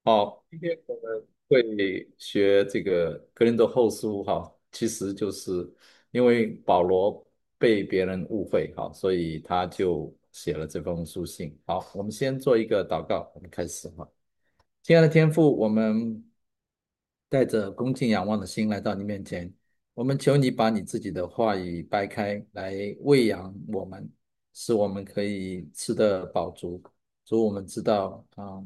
好，今天我们会学这个格林多后书哈，其实就是因为保罗被别人误会哈，所以他就写了这封书信。好，我们先做一个祷告，我们开始哈。亲爱的天父，我们带着恭敬仰望的心来到你面前，我们求你把你自己的话语掰开，来喂养我们，使我们可以吃得饱足。主，我们知道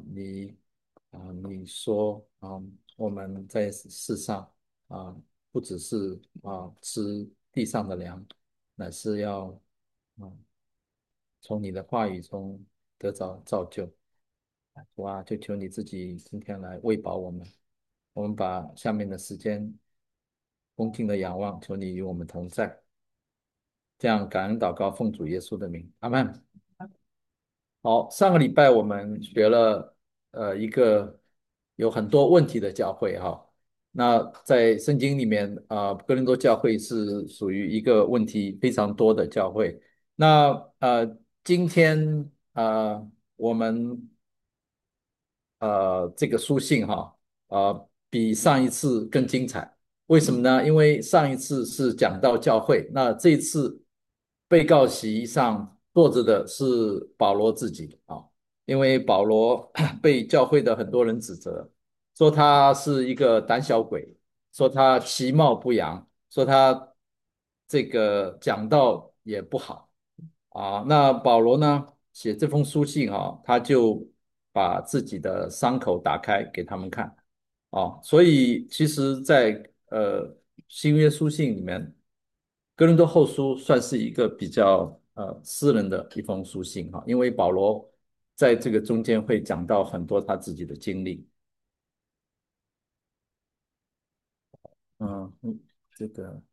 你说我们在世上啊，不只是吃地上的粮，乃是要啊从你的话语中得着造就。主啊，就求你自己今天来喂饱我们。我们把下面的时间恭敬的仰望，求你与我们同在。这样感恩祷告，奉主耶稣的名，阿门。好，上个礼拜我们学了一个有很多问题的教会哈。那在圣经里面哥林多教会是属于一个问题非常多的教会。那今天我们这个书信哈比上一次更精彩。为什么呢？因为上一次是讲到教会，那这一次被告席上坐着的是保罗自己啊。因为保罗被教会的很多人指责，说他是一个胆小鬼，说他其貌不扬，说他这个讲道也不好。那保罗呢，写这封书信他就把自己的伤口打开给他们看。所以其实在，新约书信里面，哥林多后书算是一个比较私人的一封书信因为保罗在这个中间会讲到很多他自己的经历。这个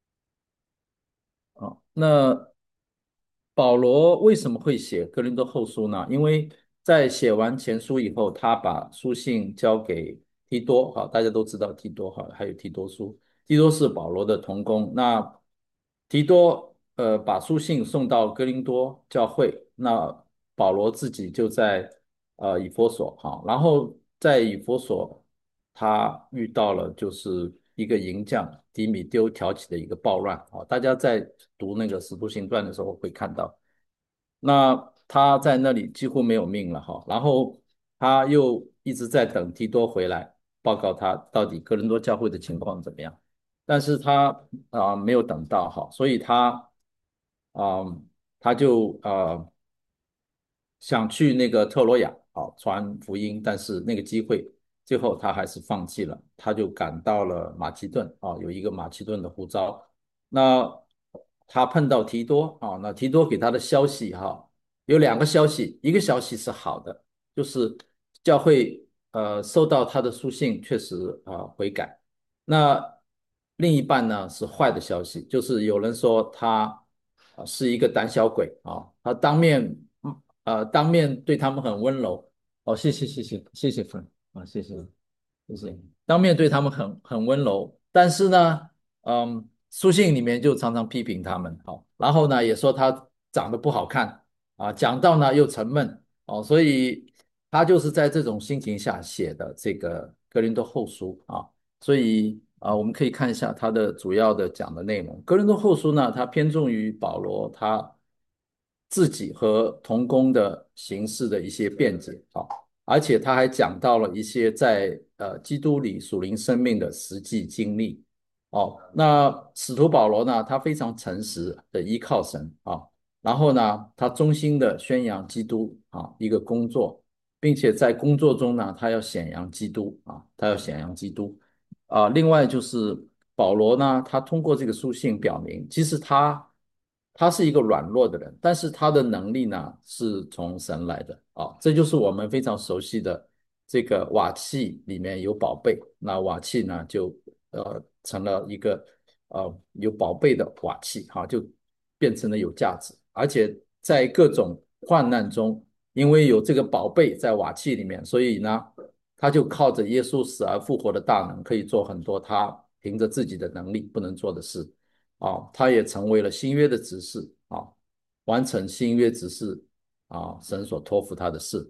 那保罗为什么会写哥林多后书呢？因为在写完前书以后，他把书信交给提多，大家都知道提多，还有提多书，提多是保罗的同工。那提多把书信送到哥林多教会，那保罗自己就在以弗所，然后在以弗所他遇到了就是一个营将迪米丢挑起的一个暴乱大家在读那个《使徒行传》的时候会看到。那他在那里几乎没有命了然后他又一直在等提多回来报告他到底哥林多教会的情况怎么样，但是他没有等到所以啊、他就想去那个特罗亚传福音，但是那个机会最后他还是放弃了，他就赶到了马其顿有一个马其顿的呼召。那他碰到提多那提多给他的消息有两个消息，一个消息是好的，就是教会收到他的书信，确实悔改。那另一半呢是坏的消息，就是有人说他是一个胆小鬼他当面对他们很温柔。谢谢谢谢谢谢 Frank 谢谢谢谢，当面对他们很温柔，但是呢，书信里面就常常批评他们然后呢也说他长得不好看讲到呢又沉闷所以他就是在这种心情下写的这个哥林多后书所以我们可以看一下它的主要的讲的内容。哥林多后书呢，它偏重于保罗他自己和同工的形式的一些辩解而且他还讲到了一些在基督里属灵生命的实际经历那使徒保罗呢，他非常诚实的依靠神然后呢，他忠心的宣扬基督一个工作，并且在工作中呢，他要显扬基督他要显扬基督另外就是保罗呢，他通过这个书信表明，其实他是一个软弱的人，但是他的能力呢是从神来的这就是我们非常熟悉的这个瓦器里面有宝贝，那瓦器呢就成了一个有宝贝的瓦器就变成了有价值，而且在各种患难中，因为有这个宝贝在瓦器里面，所以呢，他就靠着耶稣死而复活的大能，可以做很多他凭着自己的能力不能做的事他也成为了新约的执事完成新约执事神所托付他的事。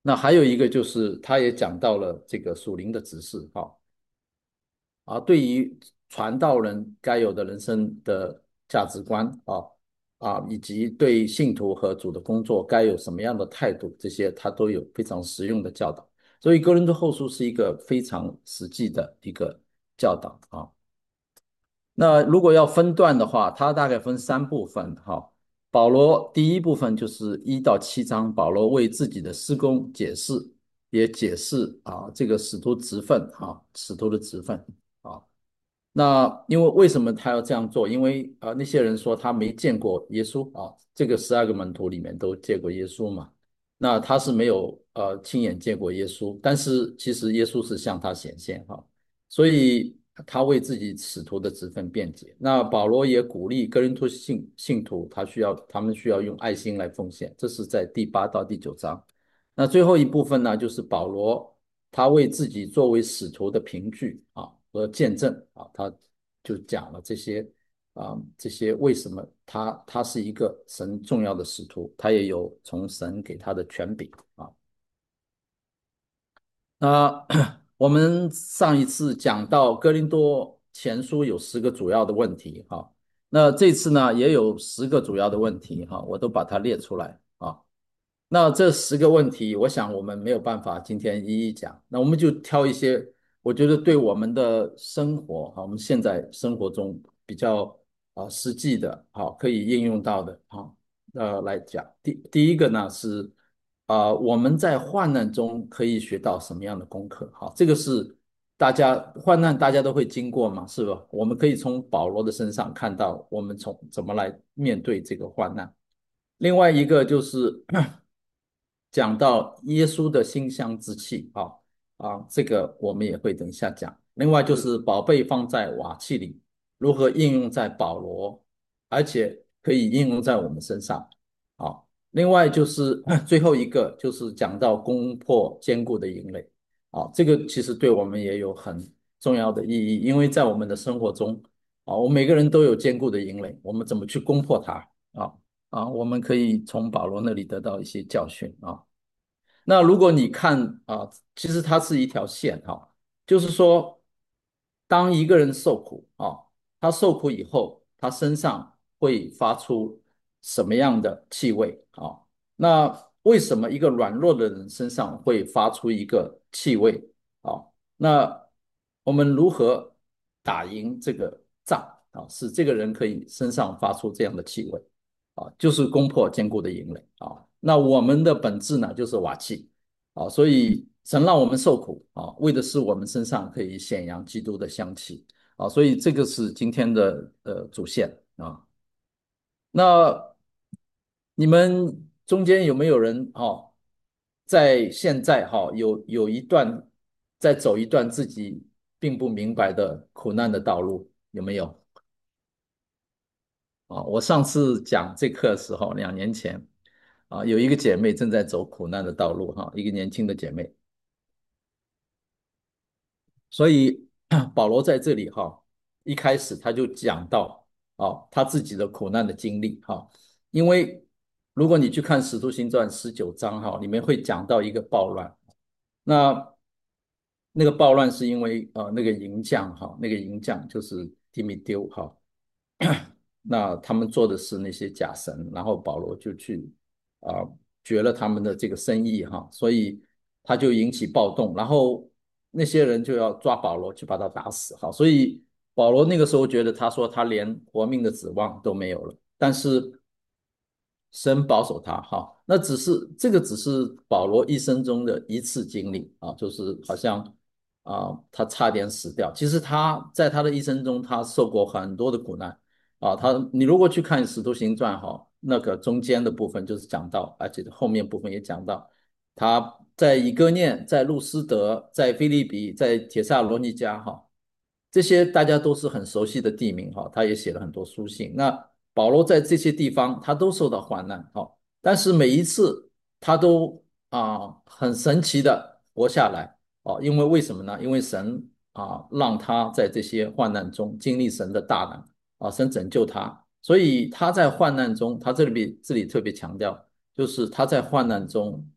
那还有一个就是他也讲到了这个属灵的指示，哈。对于传道人该有的人生的价值观以及对信徒和主的工作该有什么样的态度，这些他都有非常实用的教导。所以哥林多后书是一个非常实际的一个教导啊。那如果要分段的话，它大概分三部分哈。保罗第一部分就是1到7章，保罗为自己的施工解释，也解释这个使徒职分使徒的职分啊。那因为为什么他要这样做？因为那些人说他没见过耶稣这个12个门徒里面都见过耶稣嘛。那他是没有亲眼见过耶稣，但是其实耶稣是向他显现所以他为自己使徒的职分辩解。那保罗也鼓励哥林多信徒，他们需要用爱心来奉献，这是在第8到第9章。那最后一部分呢，就是保罗他为自己作为使徒的凭据和见证他就讲了这些为什么他是一个神重要的使徒，他也有从神给他的权柄那我们上一次讲到哥林多前书有10个主要的问题那这次呢也有10个主要的问题我都把它列出来那这10个问题，我想我们没有办法今天一一讲，那我们就挑一些我觉得对我们的生活我们现在生活中比较实际的可以应用到的来讲。第一个呢是我们在患难中可以学到什么样的功课这个是患难大家都会经过嘛，是吧？我们可以从保罗的身上看到我们从怎么来面对这个患难。另外一个就是讲到耶稣的馨香之气这个我们也会等一下讲。另外就是宝贝放在瓦器里，如何应用在保罗，而且可以应用在我们身上另外就是最后一个就是讲到攻破坚固的营垒这个其实对我们也有很重要的意义，因为在我们的生活中我们每个人都有坚固的营垒，我们怎么去攻破它啊？我们可以从保罗那里得到一些教训那如果你看其实它是一条线就是说，当一个人受苦他受苦以后，他身上会发出什么样的气味那为什么一个软弱的人身上会发出一个气味那我们如何打赢这个仗使这个人可以身上发出这样的气味就是攻破坚固的营垒那我们的本质呢，就是瓦器所以神让我们受苦为的是我们身上可以显扬基督的香气所以这个是今天的主线那你们中间有没有人在现在有一段在走一段自己并不明白的苦难的道路，有没有我上次讲这课的时候，2年前有一个姐妹正在走苦难的道路一个年轻的姐妹，所以保罗在这里一开始他就讲到他自己的苦难的经历因为如果你去看《使徒行传》19章里面会讲到一个暴乱，那个暴乱是因为那个营将就是提米丢那他们做的是那些假神，然后保罗就去啊、绝了他们的这个生意所以他就引起暴动，然后那些人就要抓保罗去把他打死所以保罗那个时候觉得他说他连活命的指望都没有了，但是神保守他那这个只是保罗一生中的一次经历就是好像他差点死掉。其实他在他的一生中，他受过很多的苦难你如果去看《使徒行传》那个中间的部分就是讲到，而且后面部分也讲到，他在以哥念、在路斯德、在腓立比、在帖撒罗尼迦这些大家都是很熟悉的地名他也写了很多书信。那保罗在这些地方他都受到患难但是每一次他都很神奇的活下来因为为什么呢？因为神让他在这些患难中经历神的大能神拯救他，所以他在患难中，他这里特别强调，就是他在患难中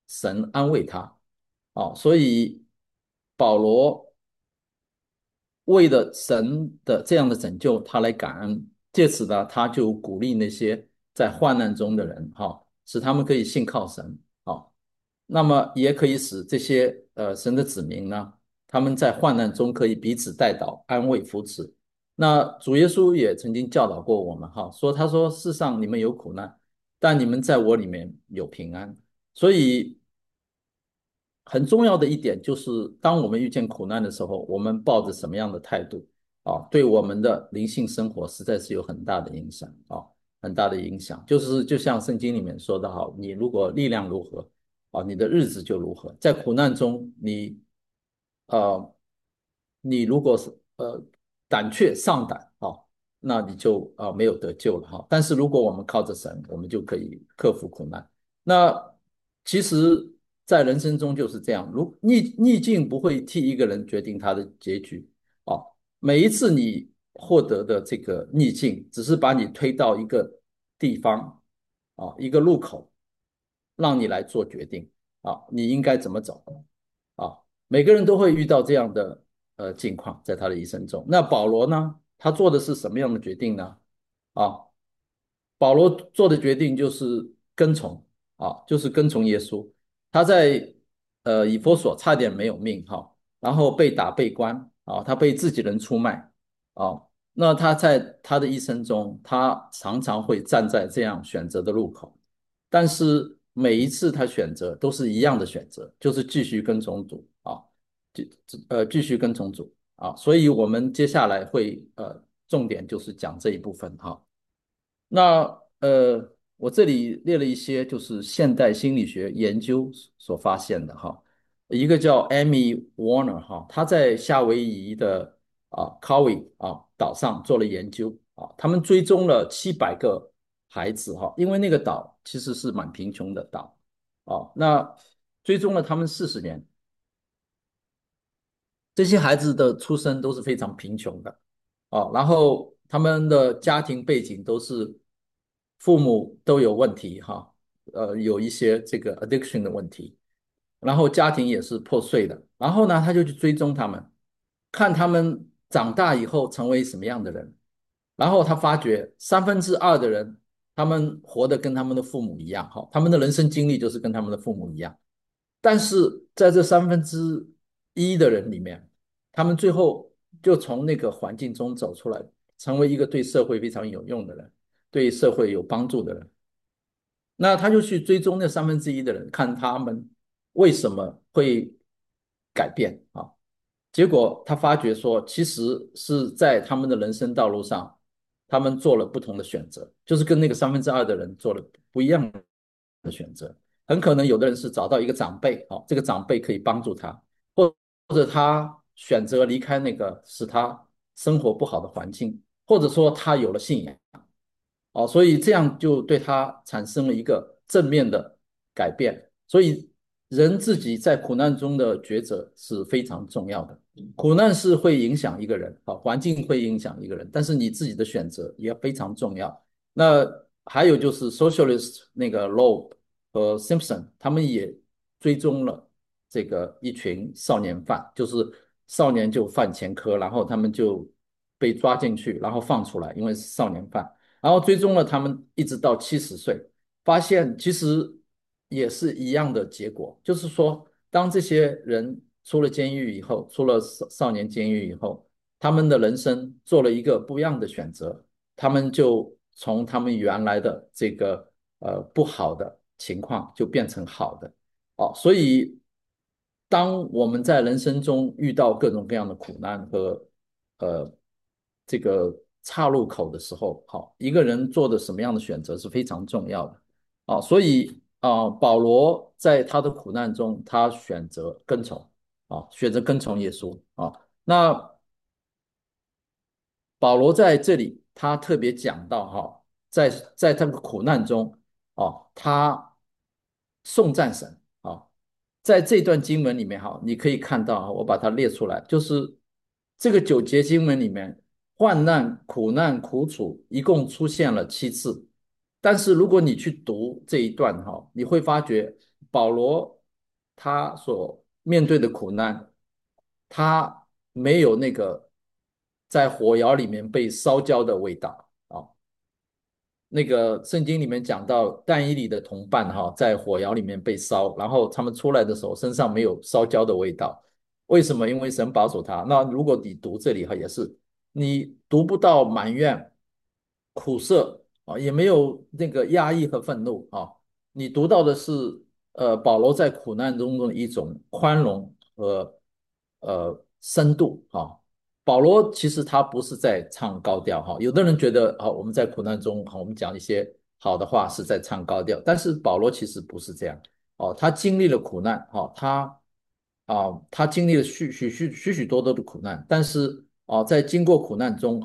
神安慰他。所以保罗为了神的这样的拯救，他来感恩，借此呢，他就鼓励那些在患难中的人，使他们可以信靠神。那么也可以使这些神的子民呢，他们在患难中可以彼此代祷、安慰、扶持。那主耶稣也曾经教导过我们，他说世上你们有苦难，但你们在我里面有平安。所以很重要的一点就是，当我们遇见苦难的时候，我们抱着什么样的态度对我们的灵性生活实在是有很大的影响很大的影响。就像圣经里面说的你如果力量如何你的日子就如何。在苦难中，呃你如果是胆怯丧胆那你就没有得救了但是如果我们靠着神，我们就可以克服苦难。那其实，在人生中就是这样，逆境不会替一个人决定他的结局每一次你获得的这个逆境，只是把你推到一个地方一个路口，让你来做决定你应该怎么走每个人都会遇到这样的境况，在他的一生中。那保罗呢？他做的是什么样的决定呢？啊，保罗做的决定就是跟从就是跟从耶稣。他在以弗所差点没有命然后被打被关他被自己人出卖啊。那他在他的一生中，他常常会站在这样选择的路口，但是每一次他选择都是一样的选择，就是继续跟从主继续跟从主所以我们接下来会重点就是讲这一部分那我这里列了一些就是现代心理学研究所发现的一个叫 Amy Warner 他在夏威夷的Kauai 岛上做了研究他们追踪了700个孩子因为那个岛其实是蛮贫穷的岛那追踪了他们40年，这些孩子的出身都是非常贫穷的然后他们的家庭背景都是父母都有问题有一些这个 addiction 的问题，然后家庭也是破碎的。然后呢，他就去追踪他们，看他们长大以后成为什么样的人。然后他发觉2/3的人，他们活得跟他们的父母一样他们的人生经历就是跟他们的父母一样。但是在这1/3的人里面，他们最后就从那个环境中走出来，成为一个对社会非常有用的人，对社会有帮助的人。那他就去追踪那1/3的人，看他们为什么会改变结果他发觉说，其实是在他们的人生道路上，他们做了不同的选择，就是跟那个2/3的人做了不一样的选择。很可能有的人是找到一个长辈这个长辈可以帮助他，或者他选择离开那个使他生活不好的环境，或者说他有了信仰所以这样就对他产生了一个正面的改变。所以人自己在苦难中的抉择是非常重要的。苦难是会影响一个人环境会影响一个人，但是你自己的选择也非常重要。那还有就是 socialist 那个 Loeb 和 Simpson 他们也追踪了这个一群少年犯，就是少年就犯前科，然后他们就被抓进去，然后放出来，因为是少年犯。然后追踪了他们一直到70岁，发现其实也是一样的结果，就是说，当这些人出了监狱以后，出了少年监狱以后，他们的人生做了一个不一样的选择，他们就从他们原来的这个不好的情况就变成好的所以当我们在人生中遇到各种各样的苦难和呃这个岔路口的时候，一个人做的什么样的选择是非常重要的所以保罗在他的苦难中，他选择跟从选择跟从耶稣那保罗在这里他特别讲到在这个苦难中他颂赞神在这段经文里面你可以看到我把它列出来，就是这个9节经文里面，患难、苦难、苦楚一共出现了7次。但是如果你去读这一段你会发觉保罗他所面对的苦难，他没有那个在火窑里面被烧焦的味道啊。那个圣经里面讲到但以理的同伴哈，在火窑里面被烧，然后他们出来的时候身上没有烧焦的味道。为什么？因为神保守他。那如果你读这里哈，也是你读不到埋怨、苦涩啊，也没有那个压抑和愤怒啊，你读到的是保罗在苦难中的一种宽容和深度啊。保罗其实他不是在唱高调哈，有的人觉得我们在苦难中我们讲一些好的话是在唱高调，但是保罗其实不是这样哦，他经历了苦难他经历了许多的苦难，但是在经过苦难中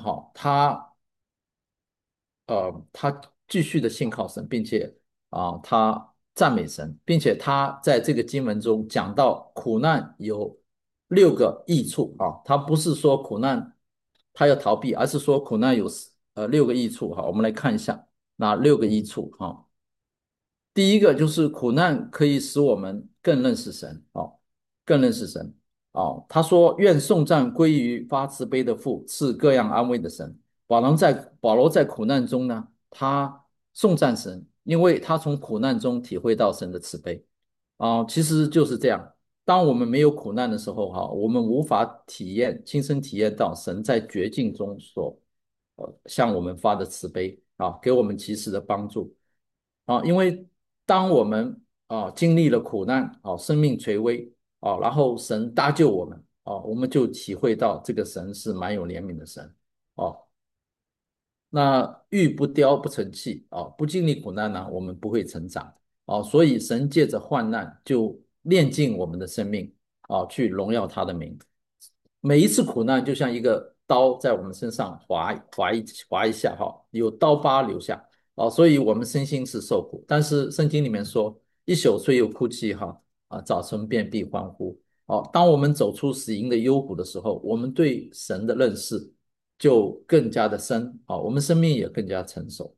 他继续的信靠神，并且他赞美神，并且他在这个经文中讲到苦难有6个益处他不是说苦难他要逃避，而是说苦难有6个益处我们来看一下哪6个益处第一个就是苦难可以使我们更认识神更认识神他说愿颂赞归于发慈悲的父，赐各样安慰的神。保罗在苦难中呢，他颂赞神，因为他从苦难中体会到神的慈悲其实就是这样。当我们没有苦难的时候我们无法亲身体验到神在绝境中所向我们发的慈悲给我们及时的帮助因为当我们经历了苦难生命垂危然后神搭救我们我们就体会到这个神是蛮有怜悯的神哦。那玉不雕不成器不经历苦难呢，我们不会成长所以神借着患难就炼尽我们的生命去荣耀他的名。每一次苦难就像一个刀在我们身上划一下有刀疤留下所以我们身心是受苦。但是圣经里面说，一宿虽有哭泣早晨便必欢呼当我们走出死荫的幽谷的时候，我们对神的认识就更加的深我们生命也更加成熟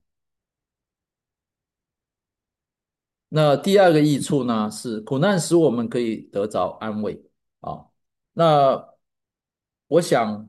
那第二个益处呢，是苦难使我们可以得着安慰那我想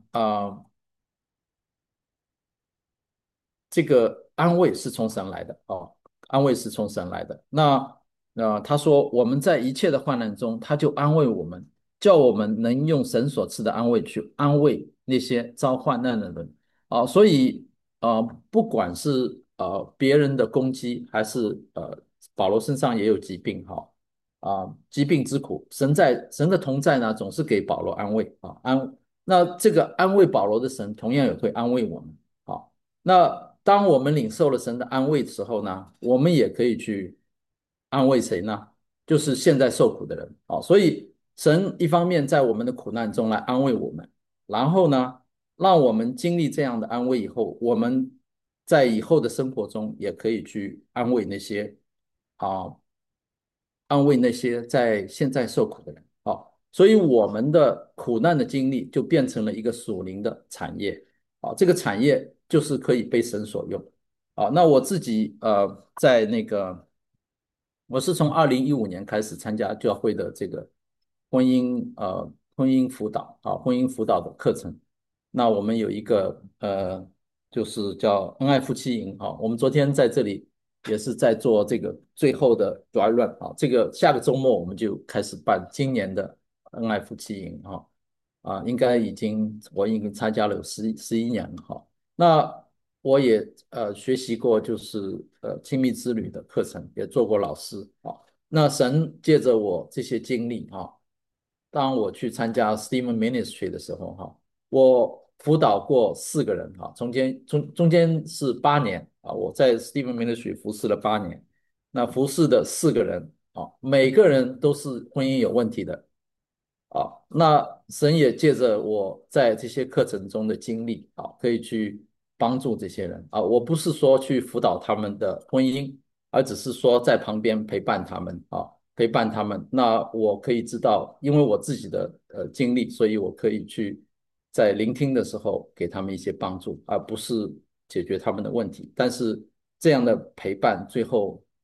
这个安慰是从神来的安慰是从神来的。他说我们在一切的患难中，他就安慰我们，叫我们能用神所赐的安慰去安慰那些遭患难的人所以不管是别人的攻击，还是保罗身上也有疾病疾病之苦，神的同在呢，总是给保罗安慰那这个安慰保罗的神，同样也会安慰我们那当我们领受了神的安慰的时候呢，我们也可以去安慰谁呢？就是现在受苦的人所以神一方面在我们的苦难中来安慰我们，然后呢，让我们经历这样的安慰以后，我们在以后的生活中也可以去啊安慰那些在现在受苦的人所以我们的苦难的经历就变成了一个属灵的产业这个产业就是可以被神所用那我自己在那个我是从2015年开始参加教会的这个婚姻辅导婚姻辅导的课程。那我们有一个就是叫恩爱夫妻营我们昨天在这里也是在做这个最后的 dry run 这个下个周末我们就开始办今年的恩爱夫妻营应该我已经参加了有11年了那我也学习过就是亲密之旅的课程，也做过老师那神借着我这些经历当我去参加 Steven Ministry 的时候我辅导过4个人中间是8年我在 Steven Ministry 服侍了8年，那服侍的4个人每个人都是婚姻有问题的那神也借着我在这些课程中的经历可以去帮助这些人我不是说去辅导他们的婚姻，而只是说在旁边陪伴他们陪伴他们。那我可以知道，因为我自己的经历，所以我可以去在聆听的时候给他们一些帮助，而不是解决他们的问题。但是这样的陪伴，最后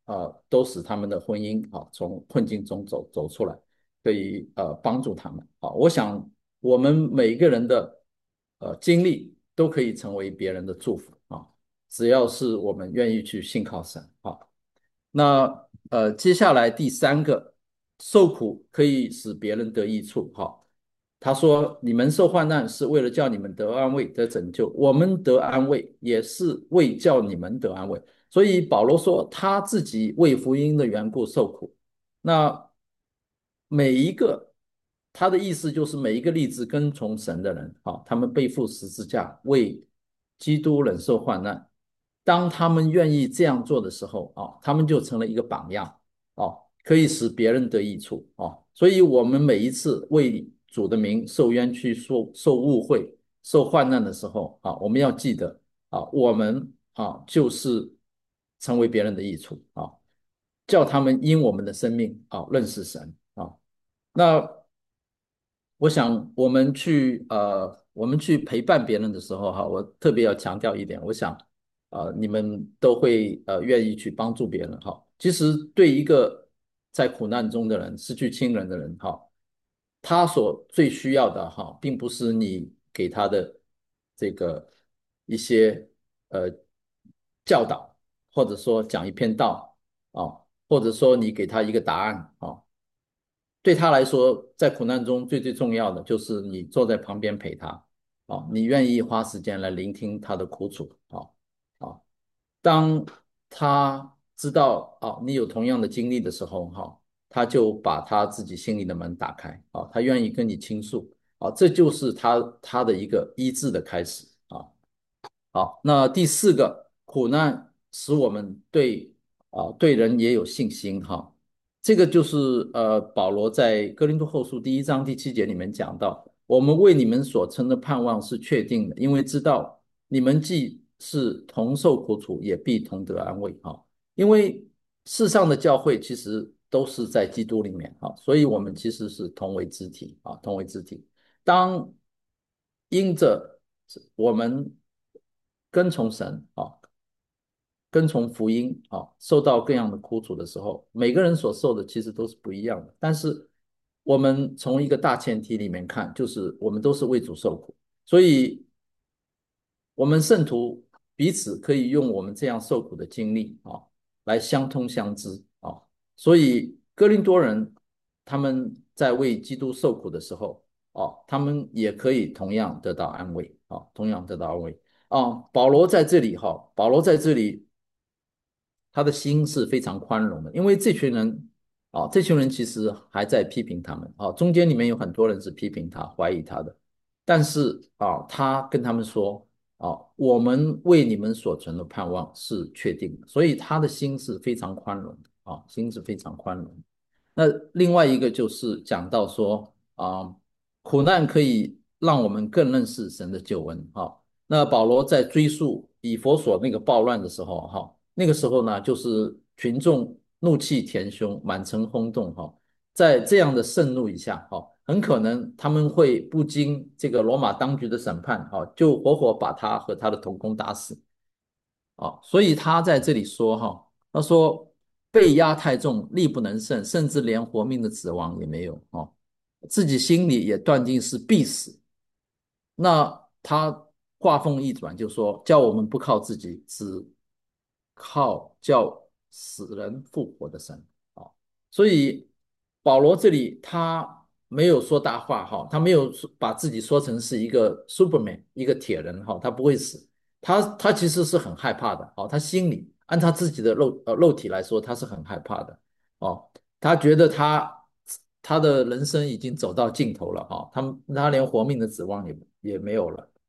都使他们的婚姻从困境中走出来，可以帮助他们我想我们每一个人的经历都可以成为别人的祝福只要是我们愿意去信靠神那接下来第三个，受苦可以使别人得益处他说：“你们受患难是为了叫你们得安慰、得拯救。我们得安慰，也是为叫你们得安慰。”所以保罗说他自己为福音的缘故受苦。那每一个他的意思就是每一个立志跟从神的人他们背负十字架，为基督忍受患难。当他们愿意这样做的时候他们就成了一个榜样可以使别人得益处所以我们每一次为主的名受冤屈、受误会、受患难的时候我们要记得我们就是成为别人的益处叫他们因我们的生命认识神那我想我们去陪伴别人的时候我特别要强调一点，我想你们都会愿意去帮助别人其实对一个在苦难中的人、失去亲人的人他所最需要的并不是你给他的这个一些呃教导，或者说讲一篇道或者说你给他一个答案对他来说，在苦难中最重要的就是你坐在旁边陪他你愿意花时间来聆听他的苦楚当他知道你有同样的经历的时候他就把他自己心里的门打开他愿意跟你倾诉这就是他的一个医治的开始好，那第四个，苦难使我们对人也有信心这个就是保罗在哥林多后书第1章第7节里面讲到，我们为你们所称的盼望是确定的，因为知道你们既是同受苦楚，也必同得安慰因为世上的教会其实都是在基督里面所以我们其实是同为肢体同为肢体。当因着我们跟从神跟从福音受到各样的苦楚的时候，每个人所受的其实都是不一样的。但是我们从一个大前提里面看，就是我们都是为主受苦，所以我们圣徒彼此可以用我们这样受苦的经历来相通相知所以哥林多人他们在为基督受苦的时候他们也可以同样得到安慰同样得到安慰保罗在这里保罗在这里他的心是非常宽容的，因为这群人其实还在批评他们中间里面有很多人是批评他、怀疑他的，但是他跟他们说我们为你们所存的盼望是确定的，所以他的心是非常宽容的心是非常宽容的。那另外一个就是讲到说苦难可以让我们更认识神的救恩那保罗在追溯以弗所那个暴乱的时候那个时候呢，就是群众怒气填胸，满城轰动在这样的盛怒以下很可能他们会不经这个罗马当局的审判就活活把他和他的同工打死所以他在这里说他说被压太重，力不能胜，甚至连活命的指望也没有自己心里也断定是必死。那他话锋一转就说，叫我们不靠自己，只靠叫死人复活的神所以保罗这里他没有说大话他没有把自己说成是一个 Superman 一个铁人他不会死，他其实是很害怕的他心里按他自己的肉体来说，他是很害怕的他觉得他的人生已经走到尽头了他连活命的指望也没有了，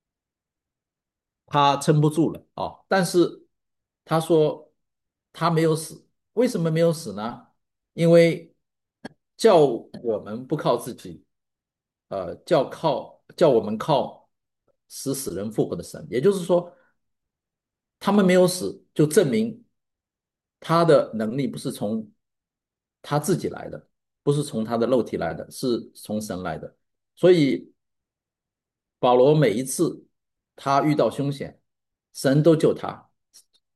他撑不住了但是他说他没有死，为什么没有死呢？因为叫我们不靠自己，叫我们靠使死人复活的神，也就是说，他们没有死，就证明他的能力不是从他自己来的，不是从他的肉体来的，是从神来的。所以保罗每一次他遇到凶险，神都救他，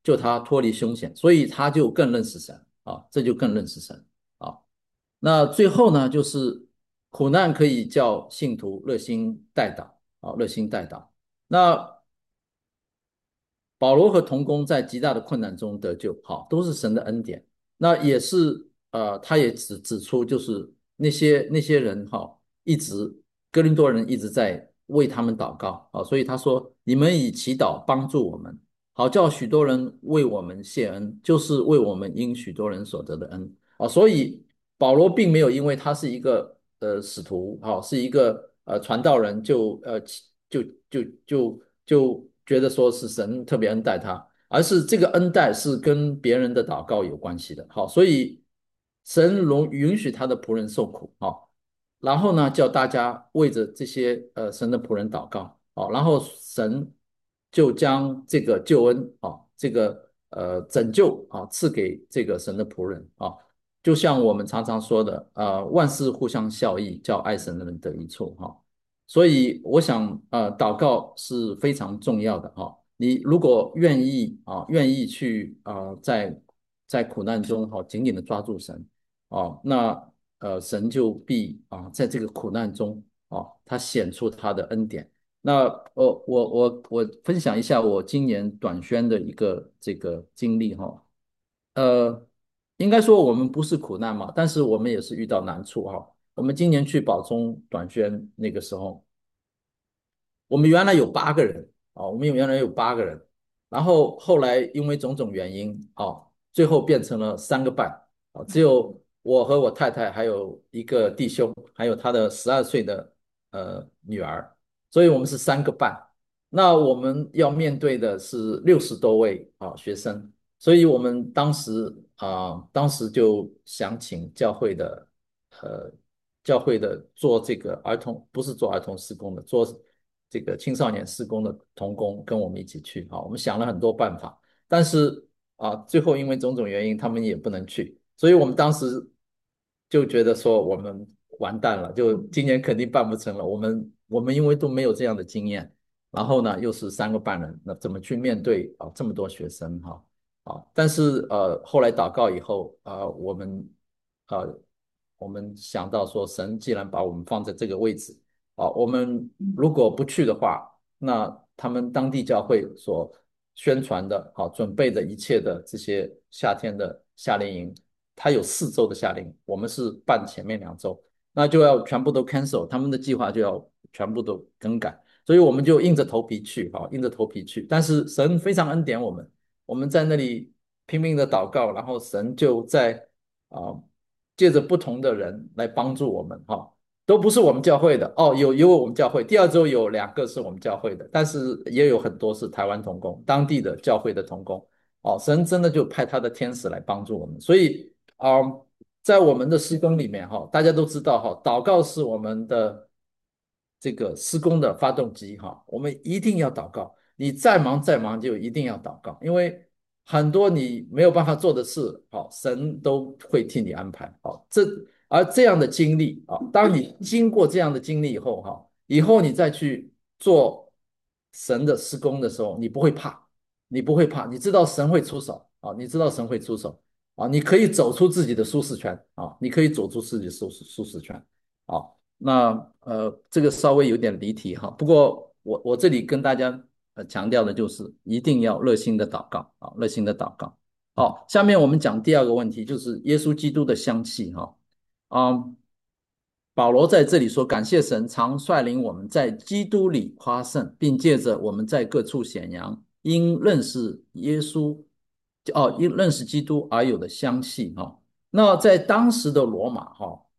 救他脱离凶险，所以他就更认识神啊，这就更认识神啊。那最后呢，就是苦难可以叫信徒热心代祷啊，热心代祷。那保罗和同工在极大的困难中得救，好，都是神的恩典。那也是他也指出，就是那些人哈，一直哥林多人一直在为他们祷告啊，所以他说：你们以祈祷帮助我们，好叫许多人为我们谢恩，就是为我们因许多人所得的恩啊。所以保罗并没有因为他是一个使徒，哈、是一个传道人就就觉得说是神特别恩待他，而是这个恩待是跟别人的祷告有关系的。好，所以神容允许他的仆人受苦，好，然后呢叫大家为着这些神的仆人祷告，好，然后神就将这个救恩啊，这个拯救啊赐给这个神的仆人啊，就像我们常常说的，万事互相效益，叫爱神的人得益处哈。所以我想，祷告是非常重要的哈。你如果愿意啊，愿意去在苦难中哈，紧紧的抓住神啊，那神就必在这个苦难中他显出他的恩典。那我分享一下我今年短宣的一个这个经历哈。呃，应该说我们不是苦难嘛，但是我们也是遇到难处哈。我们今年去保中短宣那个时候。我们原来有八个人我们原来有八个人，然后后来因为种种原因最后变成了3个半只有我和我太太还有一个弟兄，还有他的12岁的女儿，所以我们是3个半。那我们要面对的是60多位学生，所以我们当时就想请呃教会的做这个儿童，不是做儿童施工的，做这个青少年施工的童工跟我们一起去我们想了很多办法，但是最后因为种种原因，他们也不能去，所以我们当时就觉得说我们完蛋了，就今年肯定办不成了。我们因为都没有这样的经验，然后呢又是3个半人，那怎么去面对这么多学生但是后来祷告以后呃我们想到说，神既然把我们放在这个位置我们如果不去的话，那他们当地教会所宣传的准备的一切的这些夏天的夏令营，它有4周的夏令营，我们是办前面2周，那就要全部都 cancel，他们的计划就要全部都更改，所以我们就硬着头皮去硬着头皮去，但是神非常恩典我们，我们在那里拼命的祷告，然后神就在啊、借着不同的人来帮助我们都不是我们教会的有我们教会，第2周有2个是我们教会的，但是也有很多是台湾同工，当地的教会的同工神真的就派他的天使来帮助我们，所以在我们的施工里面大家都知道祷告是我们的这个施工的发动机我们一定要祷告，你再忙再忙就一定要祷告，因为很多你没有办法做的事神都会替你安排而这样的经历当你经过这样的经历以后以后你再去做神的施工的时候，你不会怕，你不会怕，你知道神会出手你知道神会出手你可以走出自己的舒适圈你可以走出自己的舒适圈那这个稍微有点离题不过我这里跟大家强调的就是一定要热心的祷告热心的祷告。好，下面我们讲第二个问题，就是耶稣基督的香气嗯，保罗在这里说，感谢神常率领我们在基督里夸胜，并借着我们在各处显扬因认识耶稣因认识基督而有的香气那在当时的罗马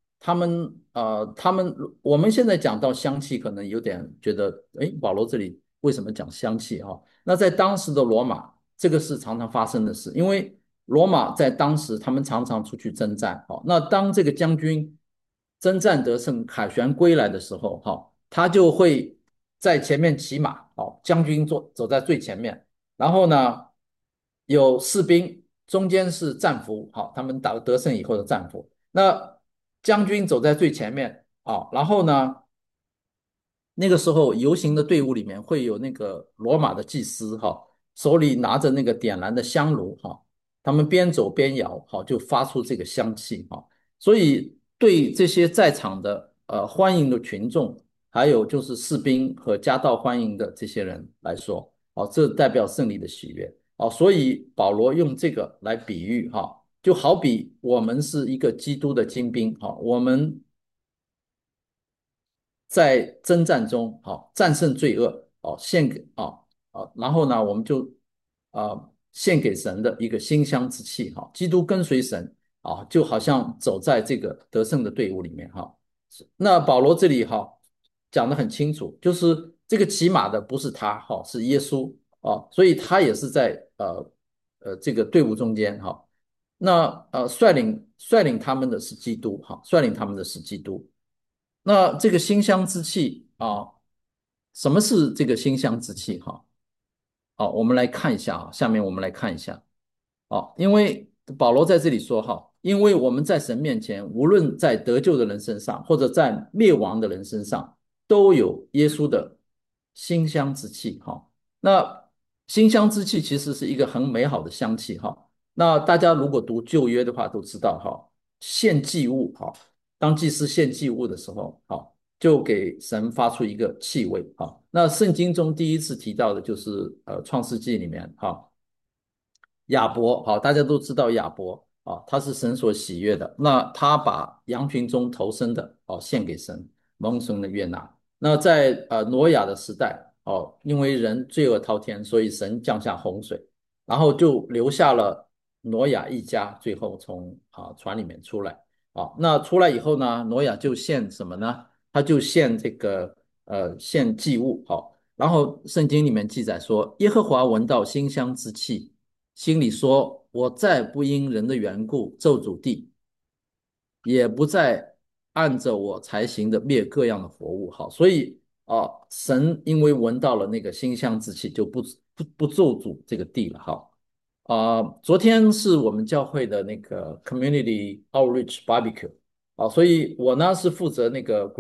他们我们现在讲到香气，可能有点觉得，哎，保罗这里为什么讲香气那在当时的罗马，这个是常常发生的事，因为罗马在当时他们常常出去征战那当这个将军征战得胜、凯旋归来的时候他就会在前面骑马将军走在最前面，然后呢有士兵，中间是战俘他们打得胜以后的战俘。那将军走在最前面然后呢，那个时候游行的队伍里面会有那个罗马的祭司手里拿着那个点燃的香炉哈，他们边走边摇，好就发出这个香气哈。所以对这些在场的欢迎的群众，还有就是士兵和夹道欢迎的这些人来说，哦，这代表胜利的喜悦哦。所以保罗用这个来比喻哈，就好比我们是一个基督的精兵哈，我们在征战中，好战胜罪恶，哦，献给然后呢，我们就献给神的一个馨香之气，哈，基督跟随神就好像走在这个得胜的队伍里面，哈。那保罗这里讲得很清楚，就是这个骑马的不是他，哈，是耶稣所以他也是在这个队伍中间，哈。那率领他们的是基督，哈，率领他们的是基督。那这个馨香之气什么是这个馨香之气？我们来看一下下面我们来看一下因为保罗在这里说因为我们在神面前，无论在得救的人身上，或者在灭亡的人身上，都有耶稣的馨香之气那馨香之气其实是一个很美好的香气那大家如果读旧约的话，都知道献祭物当祭司献祭物的时候就给神发出一个气味那圣经中第一次提到的就是创世纪里面亚伯大家都知道亚伯他是神所喜悦的，那他把羊群中头生的献给神，蒙神的悦纳。那在挪亚的时代因为人罪恶滔天，所以神降下洪水，然后就留下了挪亚一家，最后从船里面出来那出来以后呢，挪亚就献什么呢？他就献这个献祭物然后圣经里面记载说，耶和华闻到馨香之气，心里说：“我再不因人的缘故咒诅地，也不再按着我才行的灭各样的活物。”好，所以神因为闻到了那个馨香之气，就不咒诅这个地了。昨天是我们教会的那个 Community Outreach Barbecue 所以我呢是负责那个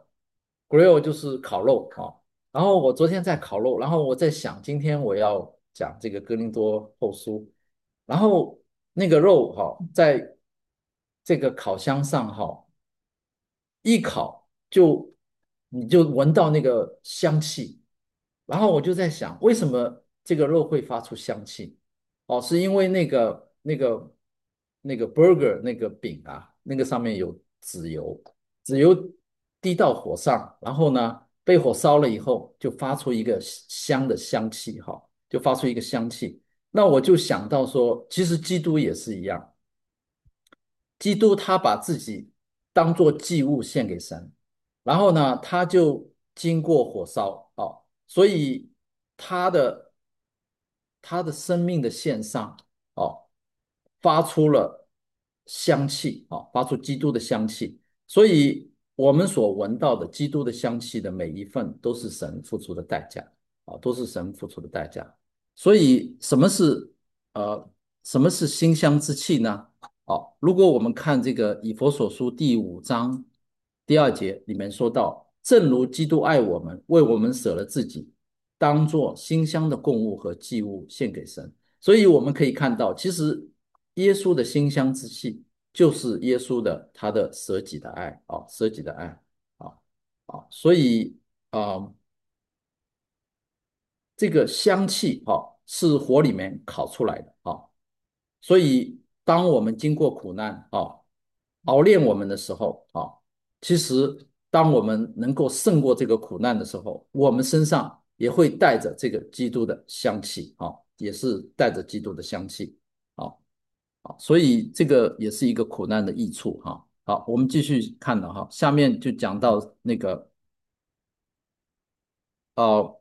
grill 就是烤肉然后我昨天在烤肉，然后我在想今天我要讲这个哥林多后书，然后那个肉在这个烤箱上一烤你就闻到那个香气，然后我就在想，为什么这个肉会发出香气？是因为那个 burger 那个饼那个上面有脂油，脂油滴到火上，然后呢被火烧了以后，就发出一个香的香气就发出一个香气。那我就想到说，其实基督也是一样，基督他把自己当做祭物献给神，然后呢，他就经过火烧所以他的他的生命的献上哦，发出了香气发出基督的香气，所以我们所闻到的基督的香气的每一份都是神付出的代价都是神付出的代价。所以呃什么是馨香之气呢？如果我们看这个以弗所书第5章第2节里面说到，正如基督爱我们，为我们舍了自己，当作馨香的供物和祭物献给神。所以我们可以看到，其实耶稣的馨香之气就是耶稣的他的舍己的爱舍己的爱啊所以这个香气是火里面烤出来的所以当我们经过苦难熬炼我们的时候其实当我们能够胜过这个苦难的时候，我们身上也会带着这个基督的香气也是带着基督的香气啊所以这个也是一个苦难的益处好，我们继续看了下面就讲到那个呃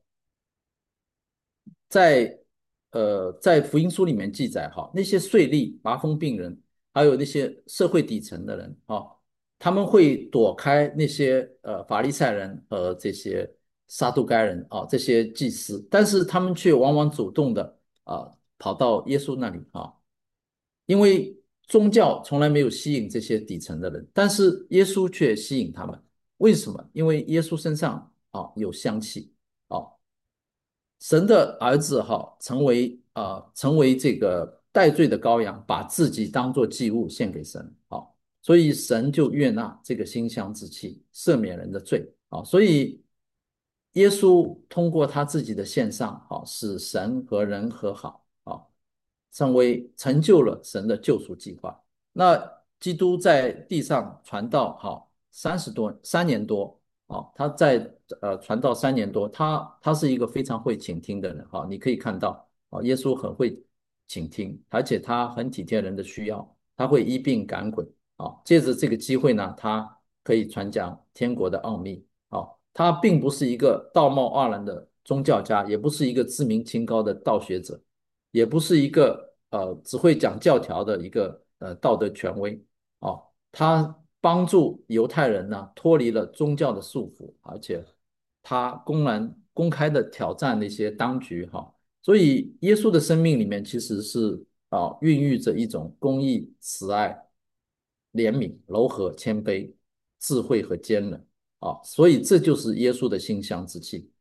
在在福音书里面记载那些税吏、麻风病人，还有那些社会底层的人他们会躲开那些法利赛人和这些撒都该人这些祭司，但是他们却往往主动的跑到耶稣那里因为宗教从来没有吸引这些底层的人，但是耶稣却吸引他们。为什么？因为耶稣身上有香气神的儿子成为成为这个代罪的羔羊，把自己当作祭物献给神。好，所以神就悦纳这个馨香之气，赦免人的罪。好，所以耶稣通过他自己的献上，好，使神和人和好，好，成就了神的救赎计划。那基督在地上传道，好，3年多，好，他在传道3年多，他是一个非常会倾听的人，好，你可以看到，啊，耶稣很会倾听，而且他很体贴人的需要，他会医病赶鬼，啊，借着这个机会呢，他可以传讲天国的奥秘。他并不是一个道貌岸然的宗教家，也不是一个自命清高的道学者，也不是一个只会讲教条的一个道德权威。他帮助犹太人呢脱离了宗教的束缚，而且他公开的挑战那些当局。所以耶稣的生命里面其实是孕育着一种公义、慈爱、怜悯、柔和、谦卑、智慧和坚韧。所以这就是耶稣的馨香之气。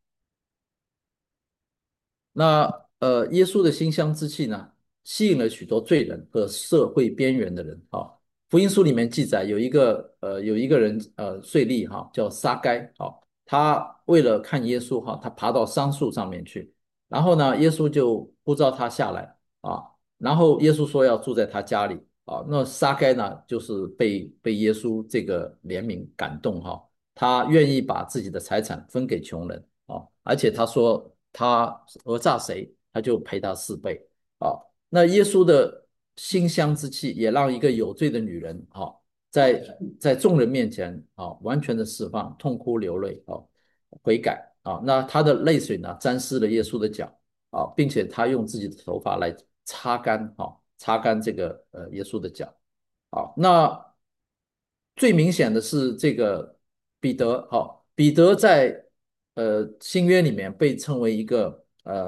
那耶稣的馨香之气呢，吸引了许多罪人和社会边缘的人。福音书里面记载有一个人税吏叫撒该。他为了看耶稣他爬到桑树上面去，然后呢，耶稣就呼召他下来。然后耶稣说要住在他家里。那撒该呢，就是被耶稣这个怜悯感动。他愿意把自己的财产分给穷人。而且他说他讹诈谁，他就赔他4倍。那耶稣的馨香之气也让一个有罪的女人在众人面前完全的释放，痛哭流泪悔改。那他的泪水呢沾湿了耶稣的脚。并且他用自己的头发来擦干这个耶稣的脚。那最明显的是这个彼得。彼得在新约里面被称为一个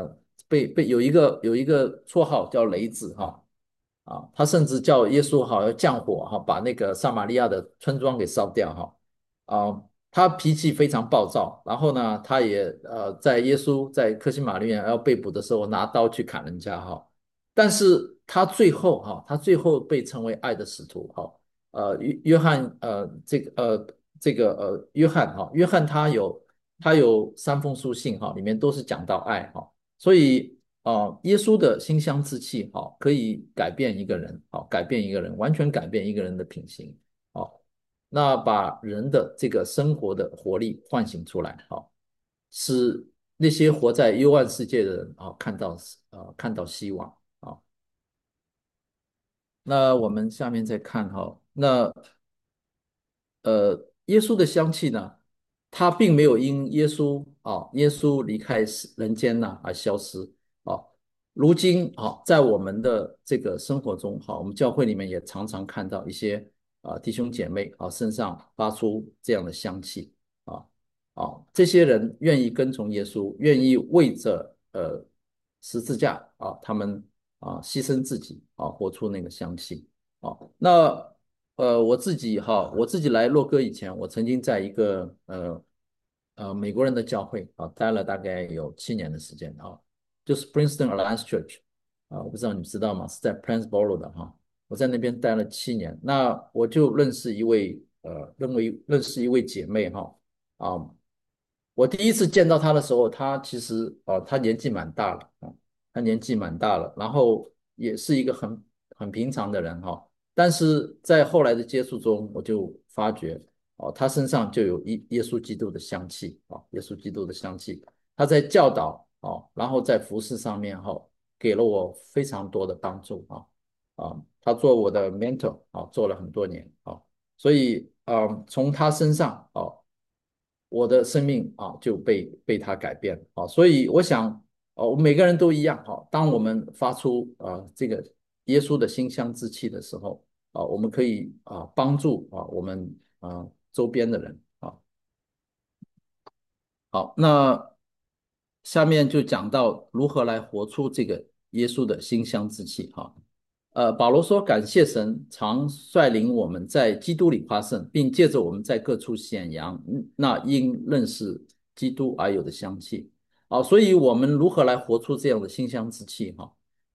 有一个绰号叫雷子。他甚至叫耶稣要降火把那个撒玛利亚的村庄给烧掉。他脾气非常暴躁，然后呢，他也在耶稣在科西玛利亚要被捕的时候拿刀去砍人家。但是他最后被称为爱的使徒。约翰约翰约翰他有3封书信里面都是讲到爱。所以耶稣的馨香之气可以改变一个人。改变一个人，完全改变一个人的品行。那把人的这个生活的活力唤醒出来。使那些活在幽暗世界的人看到希望。那我们下面再看那耶稣的香气呢，它并没有因耶稣离开人间呢而消失。啊。如今在我们的这个生活中我们教会里面也常常看到一些弟兄姐妹身上发出这样的香气。啊这些人愿意跟从耶稣，愿意为着十字架他们牺牲自己活出那个香气。那我自己来洛哥以前，我曾经在一个美国人的教会待了大概有7年的时间。就是 Princeton Alliance Church。我不知道你知道吗？是在 Plainsboro 的。我在那边待了7年。那我就认识一位姐妹。啊，我第一次见到她的时候，她其实她年纪蛮大了。她年纪蛮大了，然后也是一个很平常的人。但是在后来的接触中，我就发觉她身上就有耶稣基督的香气。耶稣基督的香气。她在教导然后在服饰上面给了我非常多的帮助。她做我的 mentor 做了很多年。所以从她身上我的生命就被他改变。所以我想我们每个人都一样。当我们发出这个耶稣的馨香之气的时候我们可以帮助我们周边的人。好，那下面就讲到如何来活出这个耶稣的馨香之气。保罗说：“感谢神，常率领我们在基督里夸胜，并借着我们在各处显扬那因认识基督而有的香气。”所以我们如何来活出这样的馨香之气？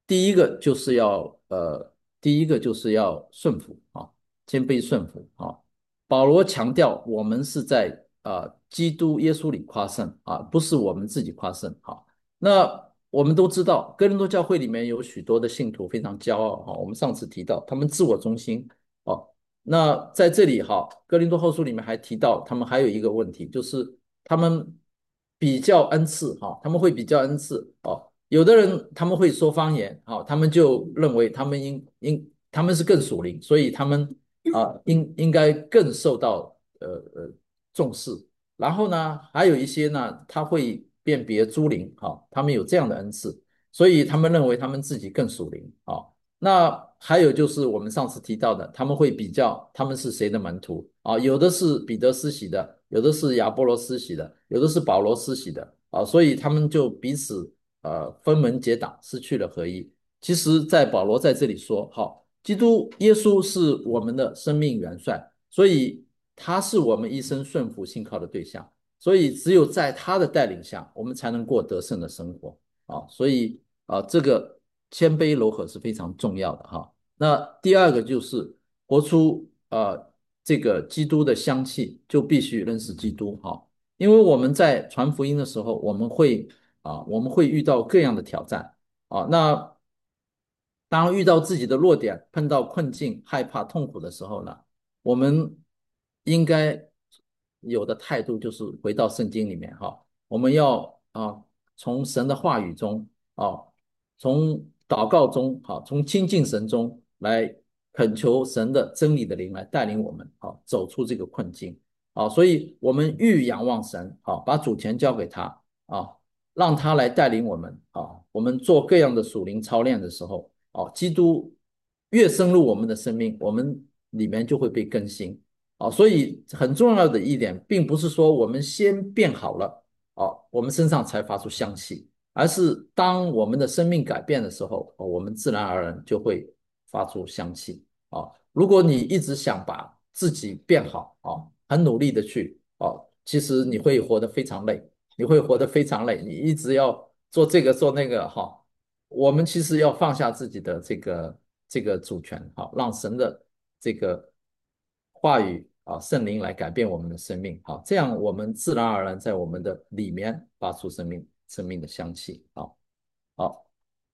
第一个就是要第一个就是要顺服啊，谦卑顺服啊。保罗强调，我们是在基督耶稣里夸胜啊，不是我们自己夸胜啊。那我们都知道，哥林多教会里面有许多的信徒非常骄傲啊，我们上次提到他们自我中心哦。那在这里哈，哥林多后书里面还提到，他们还有一个问题，就是他们比较恩赐哈，他们会比较恩赐哦。有的人他们会说方言，好，他们就认为他们他们是更属灵，所以他们应该更受到重视。然后呢，还有一些呢，他会辨别诸灵，好，他们有这样的恩赐，所以他们认为他们自己更属灵，好。那还有就是我们上次提到的，他们会比较他们是谁的门徒啊？有的是彼得施洗的，有的是亚波罗施洗的，有的是保罗施洗的啊，所以他们就彼此分门结党，失去了合一。其实，在保罗在这里说，好，基督耶稣是我们的生命元帅，所以他是我们一生顺服信靠的对象，所以只有在他的带领下，我们才能过得胜的生活啊。所以这个谦卑柔和是非常重要的哈。那第二个就是活出这个基督的香气，就必须认识基督哈。因为我们在传福音的时候，我们会遇到各样的挑战啊。那当遇到自己的弱点，碰到困境、害怕、痛苦的时候呢，我们应该有的态度就是回到圣经里面哈，我们要从神的话语中啊，从祷告中从亲近神中来恳求神的真理的灵来带领我们走出这个困境所以我们愈仰望神把主权交给他啊，让他来带领我们我们做各样的属灵操练的时候基督越深入我们的生命，我们里面就会被更新所以很重要的一点，并不是说我们先变好了我们身上才发出香气，而是当我们的生命改变的时候我们自然而然就会发出香气如果你一直想把自己变好很努力的去其实你会活得非常累，你会活得非常累，你一直要做这个做那个我们其实要放下自己的这个主权让神的这个话语圣灵来改变我们的生命这样我们自然而然在我们的里面发出生命的香气好，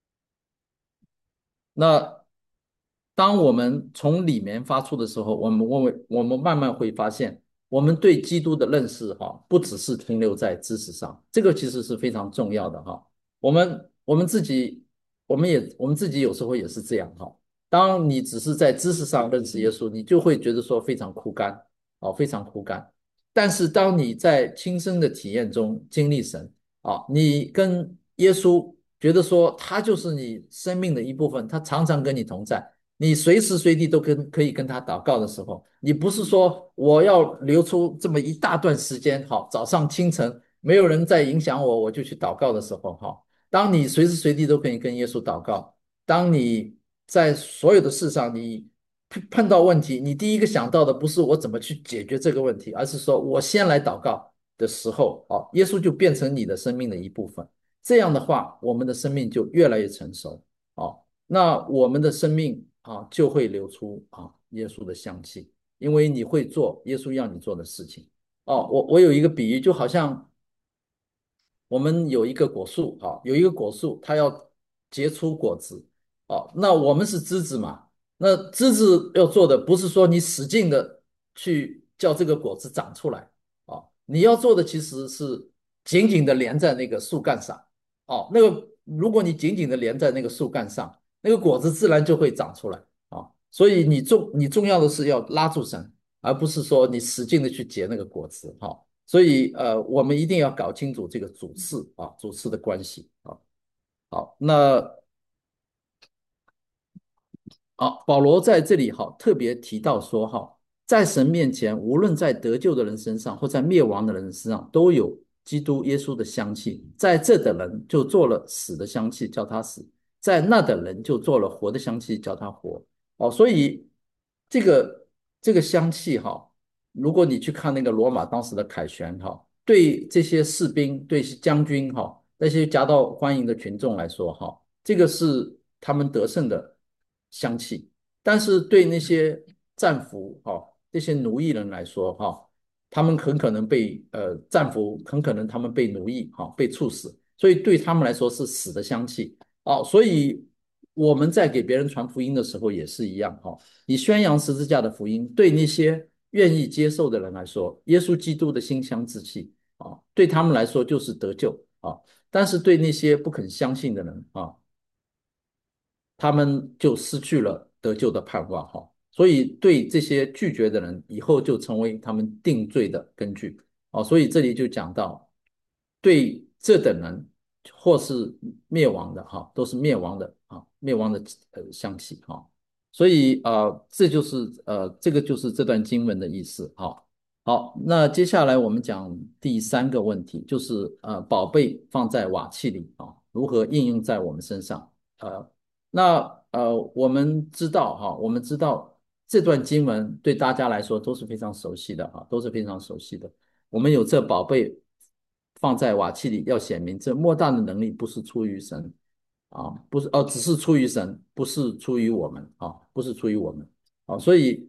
那当我们从里面发出的时候，我们慢慢会发现，我们对基督的认识不只是停留在知识上，这个其实是非常重要的我们自己，我们自己有时候也是这样当你只是在知识上认识耶稣，你就会觉得说非常枯干非常枯干。但是当你在亲身的体验中经历神你跟耶稣觉得说他就是你生命的一部分，他常常跟你同在，你随时随地都可以跟他祷告的时候，你不是说我要留出这么一大段时间，早上清晨没有人再影响我，我就去祷告的时候，当你随时随地都可以跟耶稣祷告，当你在所有的事上你碰到问题，你第一个想到的不是我怎么去解决这个问题，而是说我先来祷告的时候，耶稣就变成你的生命的一部分。这样的话，我们的生命就越来越成熟那我们的生命就会流出耶稣的香气，因为你会做耶稣要你做的事情我有一个比喻，就好像我们有一个果树有一个果树，它要结出果子那我们是枝子嘛，那枝子要做的不是说你使劲的去叫这个果子长出来你要做的其实是紧紧的连在那个树干上那个如果你紧紧的连在那个树干上，那个果子自然就会长出来所以你重要的是要拉住神，而不是说你使劲的去结那个果子所以我们一定要搞清楚这个主次的关系好，那保罗在这里特别提到说在神面前，无论在得救的人身上或在灭亡的人身上，都有基督耶稣的香气。在这的人就做了死的香气，叫他死；在那的人就做了活的香气，叫他活。所以这个香气如果你去看那个罗马当时的凯旋对这些士兵、对将军那些夹道欢迎的群众来说这个是他们得胜的香气。但是对那些战俘这些奴役人来说他们很可能被战俘很可能他们被奴役被处死，所以对他们来说是死的香气所以我们在给别人传福音的时候也是一样你宣扬十字架的福音，对那些愿意接受的人来说，耶稣基督的馨香之气对他们来说就是得救但是对那些不肯相信的人他们就失去了得救的盼望所以对这些拒绝的人，以后就成为他们定罪的根据所以这里就讲到，对这等人或是灭亡的都是灭亡的灭亡的香气所以这个就是这段经文的意思好，那接下来我们讲第三个问题，就是宝贝放在瓦器里如何应用在我们身上？我们知道我们知道这段经文对大家来说都是非常熟悉的都是非常熟悉的。我们有这宝贝放在瓦器里，要显明这莫大的能力不是出于神不是只是出于神，不是出于我们不是出于我们所以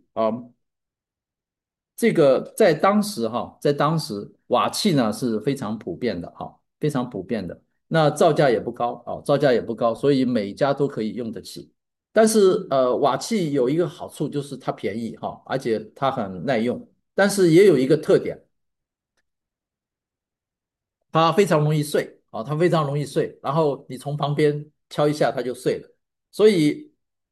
这个在当时瓦器呢是非常普遍的非常普遍的。那造价也不高造价也不高，所以每家都可以用得起。但是瓦器有一个好处就是它便宜而且它很耐用，但是也有一个特点，它非常容易碎它非常容易碎，然后你从旁边敲一下它就碎了。所以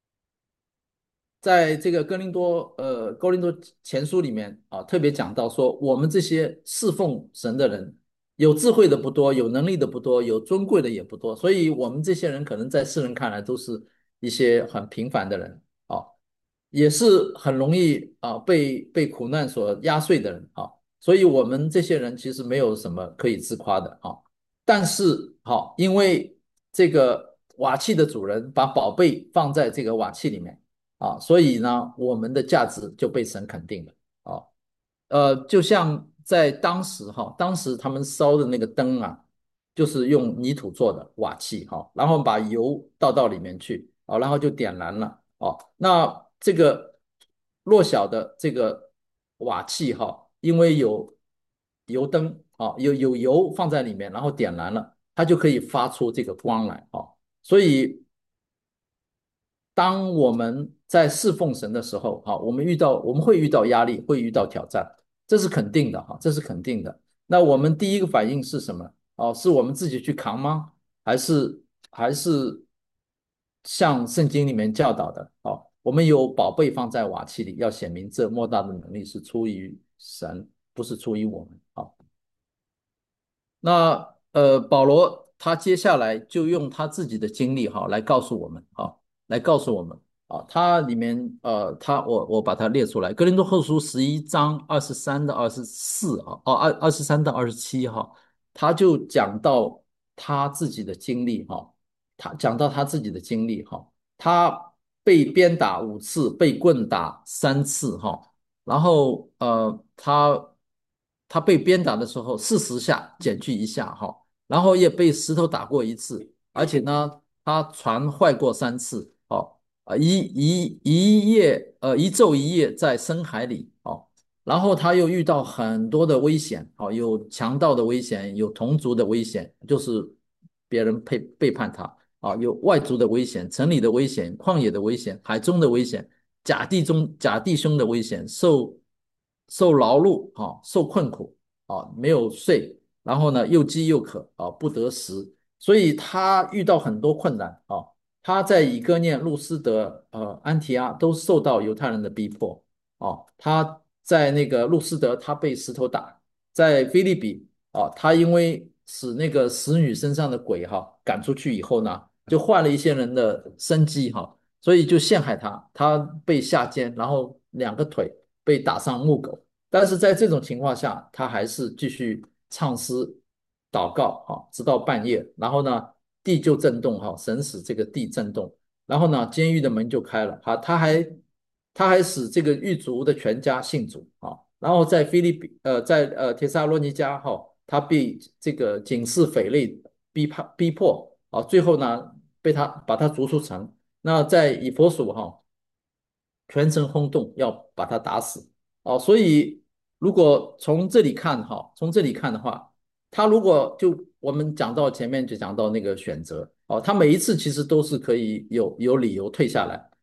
在这个哥林多前书里面特别讲到说，我们这些侍奉神的人，有智慧的不多，有能力的不多，有尊贵的也不多，所以我们这些人可能在世人看来都是一些很平凡的人也是很容易被苦难所压碎的人所以我们这些人其实没有什么可以自夸的但是因为这个瓦器的主人把宝贝放在这个瓦器里面所以呢，我们的价值就被神肯定了就像在当时他们烧的那个灯就是用泥土做的瓦器然后把油倒到里面去然后就点燃了那这个弱小的这个瓦器因为有油灯有油放在里面，然后点燃了，它就可以发出这个光来所以当我们在侍奉神的时候我们会遇到压力，会遇到挑战，这是肯定的这是肯定的。那我们第一个反应是什么是我们自己去扛吗？还是像圣经里面教导的我们有宝贝放在瓦器里，要显明这莫大的能力是出于神，不是出于我们那保罗他接下来就用他自己的经历来告诉我们来告诉我们他里面我把它列出来，《哥林多后书》11章23到2423到27他就讲到他自己的经历他讲到他自己的经历他被鞭打5次，被棍打3次然后他被鞭打的时候40下减去1下然后也被石头打过1次，而且呢，他船坏过3次一昼一夜在深海里然后他又遇到很多的危险有强盗的危险，有同族的危险，就是别人背叛他有外族的危险，城里的危险，旷野的危险，海中的危险，假弟兄的危险，受劳碌受困苦没有睡，然后呢又饥又渴不得食，所以他遇到很多困难他在以哥念、路斯德、安提阿都受到犹太人的逼迫他在那个路斯德他被石头打，在菲利比他因为使那个使女身上的鬼赶出去以后呢，就换了一些人的生机所以就陷害他，他被下监，然后2个腿被打上木狗。但是在这种情况下，他还是继续唱诗祷告直到半夜。然后呢，地就震动神使这个地震动，然后呢，监狱的门就开了他还使这个狱卒的全家信主然后在在帖撒罗尼迦他被这个警示匪类逼迫最后呢把他逐出城。那在以弗所全城轰动，要把他打死。所以如果从这里看的话，他如果我们讲到前面就讲到那个选择他每一次其实都是可以有理由退下来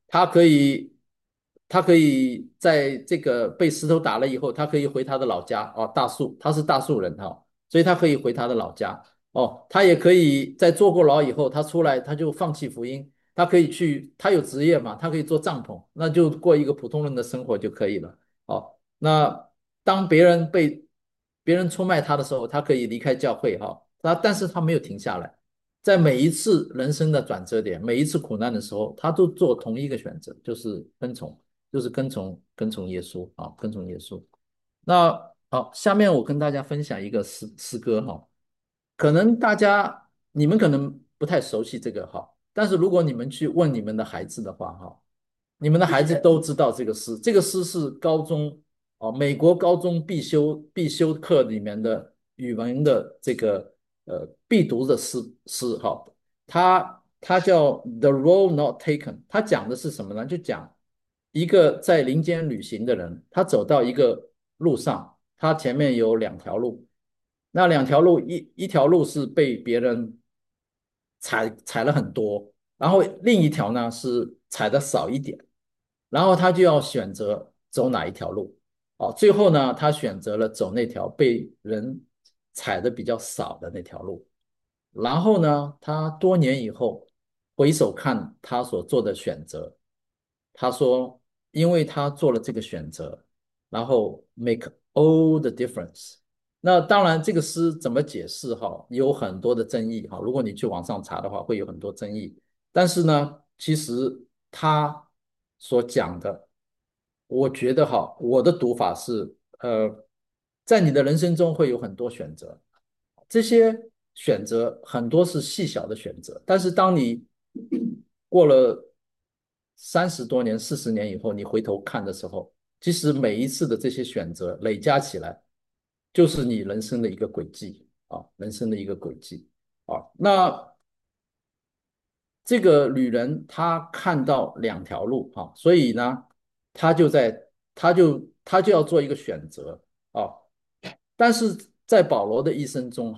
他可以在这个被石头打了以后，他可以回他的老家他是大树人所以他可以回他的老家他也可以在坐过牢以后，他出来他就放弃福音，他可以去，他有职业嘛，他可以做帐篷，那就过一个普通人的生活就可以了。那当别人出卖他的时候，他可以离开教会但是他没有停下来，在每一次人生的转折点，每一次苦难的时候，他都做同一个选择，就是跟从耶稣跟从耶稣。那下面我跟大家分享一个诗歌可能你们可能不太熟悉这个但是如果你们去问你们的孩子的话你们的孩子都知道这个诗。这个诗是美国高中必修课里面的语文的这个必读的诗它叫《The Road Not Taken》，它讲的是什么呢？就讲一个在林间旅行的人，他走到一个路上，他前面有两条路，那两条路一条路是被别人踩了很多，然后另一条呢是踩的少一点，然后他就要选择走哪一条路。最后呢，他选择了走那条被人踩的比较少的那条路。然后呢，他多年以后回首看他所做的选择，他说，因为他做了这个选择，然后 make all the difference。那当然，这个诗怎么解释有很多的争议如果你去网上查的话，会有很多争议。但是呢，其实他所讲的，我觉得我的读法是，在你的人生中会有很多选择，这些选择很多是细小的选择，但是当你过了30多年、40年以后，你回头看的时候，其实每一次的这些选择累加起来，就是你人生的一个轨迹人生的一个轨迹那这个旅人他看到两条路所以呢，他就在他就要做一个选择啊。但是在保罗的一生中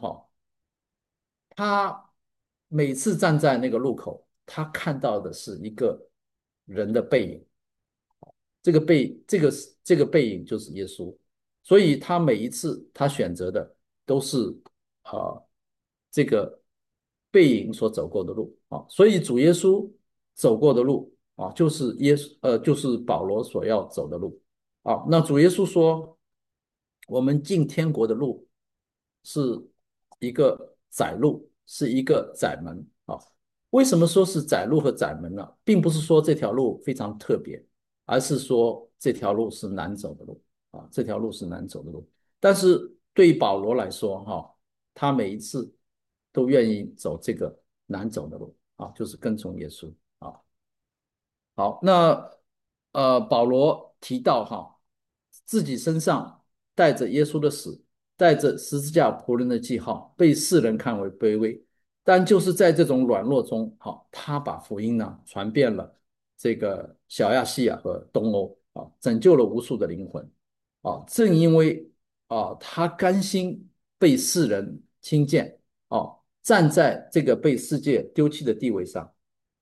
他每次站在那个路口，他看到的是一个人的背影，这个这个背影就是耶稣，所以他每一次他选择的都是这个背影所走过的路所以主耶稣走过的路就是就是保罗所要走的路那主耶稣说，我们进天国的路是一个窄路，是一个窄门为什么说是窄路和窄门呢？并不是说这条路非常特别，而是说这条路是难走的路这条路是难走的路。但是对于保罗来说他每一次都愿意走这个难走的路就是跟从耶稣好，那保罗提到自己身上带着耶稣的死，带着十字架仆人的记号，被世人看为卑微，但就是在这种软弱中，他把福音呢传遍了这个小亚细亚和东欧拯救了无数的灵魂正因为他甘心被世人轻贱站在这个被世界丢弃的地位上。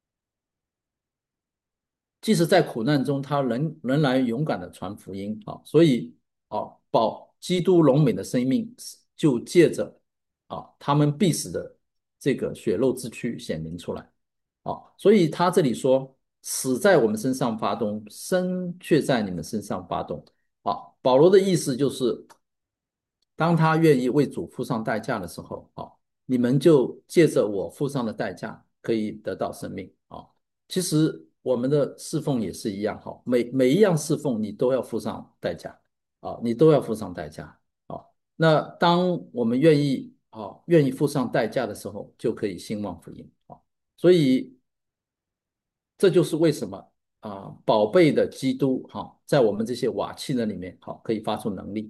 即使在苦难中，他仍然勇敢的传福音所以基督荣美的生命就借着他们必死的这个血肉之躯显明出来所以他这里说，死在我们身上发动，生却在你们身上发动保罗的意思就是，当他愿意为主付上代价的时候你们就借着我付上的代价，可以得到生命其实我们的侍奉也是一样每一样侍奉你都要付上代价你都要付上代价那当我们愿意付上代价的时候，就可以兴旺福音所以这就是为什么宝贝的基督在我们这些瓦器人里面可以发出能力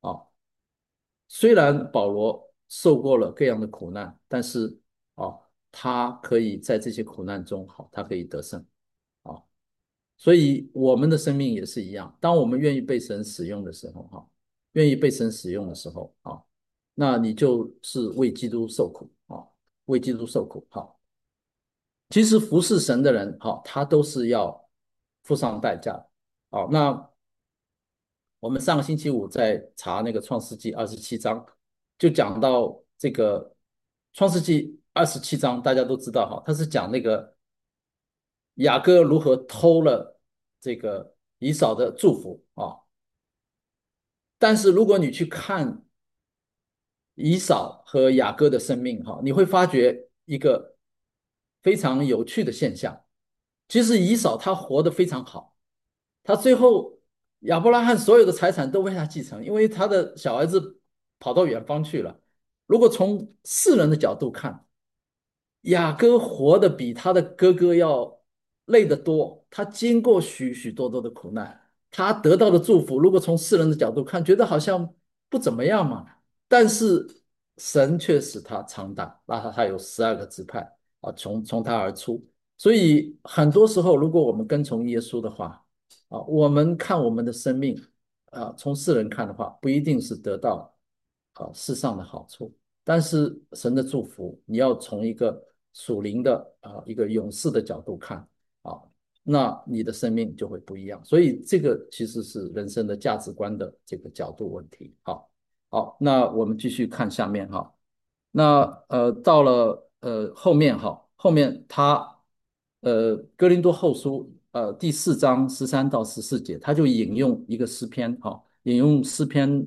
虽然保罗受过了各样的苦难，但是他可以在这些苦难中，好，他可以得胜。啊。所以我们的生命也是一样，当我们愿意被神使用的时候，哈，愿意被神使用的时候，啊，那你就是为基督受苦啊，为基督受苦。好，其实服侍神的人，好，他都是要付上代价的。好，那我们上个星期五在查那个创世纪27章，就讲到这个创世纪27章，大家都知道哈，他是讲那个雅各如何偷了这个以扫的祝福啊。但是如果你去看以扫和雅各的生命哈，你会发觉一个非常有趣的现象。其实以扫他活得非常好，他最后亚伯拉罕所有的财产都为他继承，因为他的小儿子跑到远方去了。如果从世人的角度看，雅各活得比他的哥哥要累得多，他经过许许多多的苦难，他得到的祝福，如果从世人的角度看，觉得好像不怎么样嘛。但是神却使他长大，那他有12个支派啊，从他而出。所以很多时候，如果我们跟从耶稣的话，啊，我们看我们的生命，啊，从世人看的话，不一定是得到世上的好处。但是神的祝福，你要从一个属灵的一个勇士的角度看啊，那你的生命就会不一样。所以这个其实是人生的价值观的这个角度问题。好，好，那我们继续看下面哈。那到了后面哈，后面他哥林多后书第4章13到14节，他就引用一个诗篇哈，引用诗篇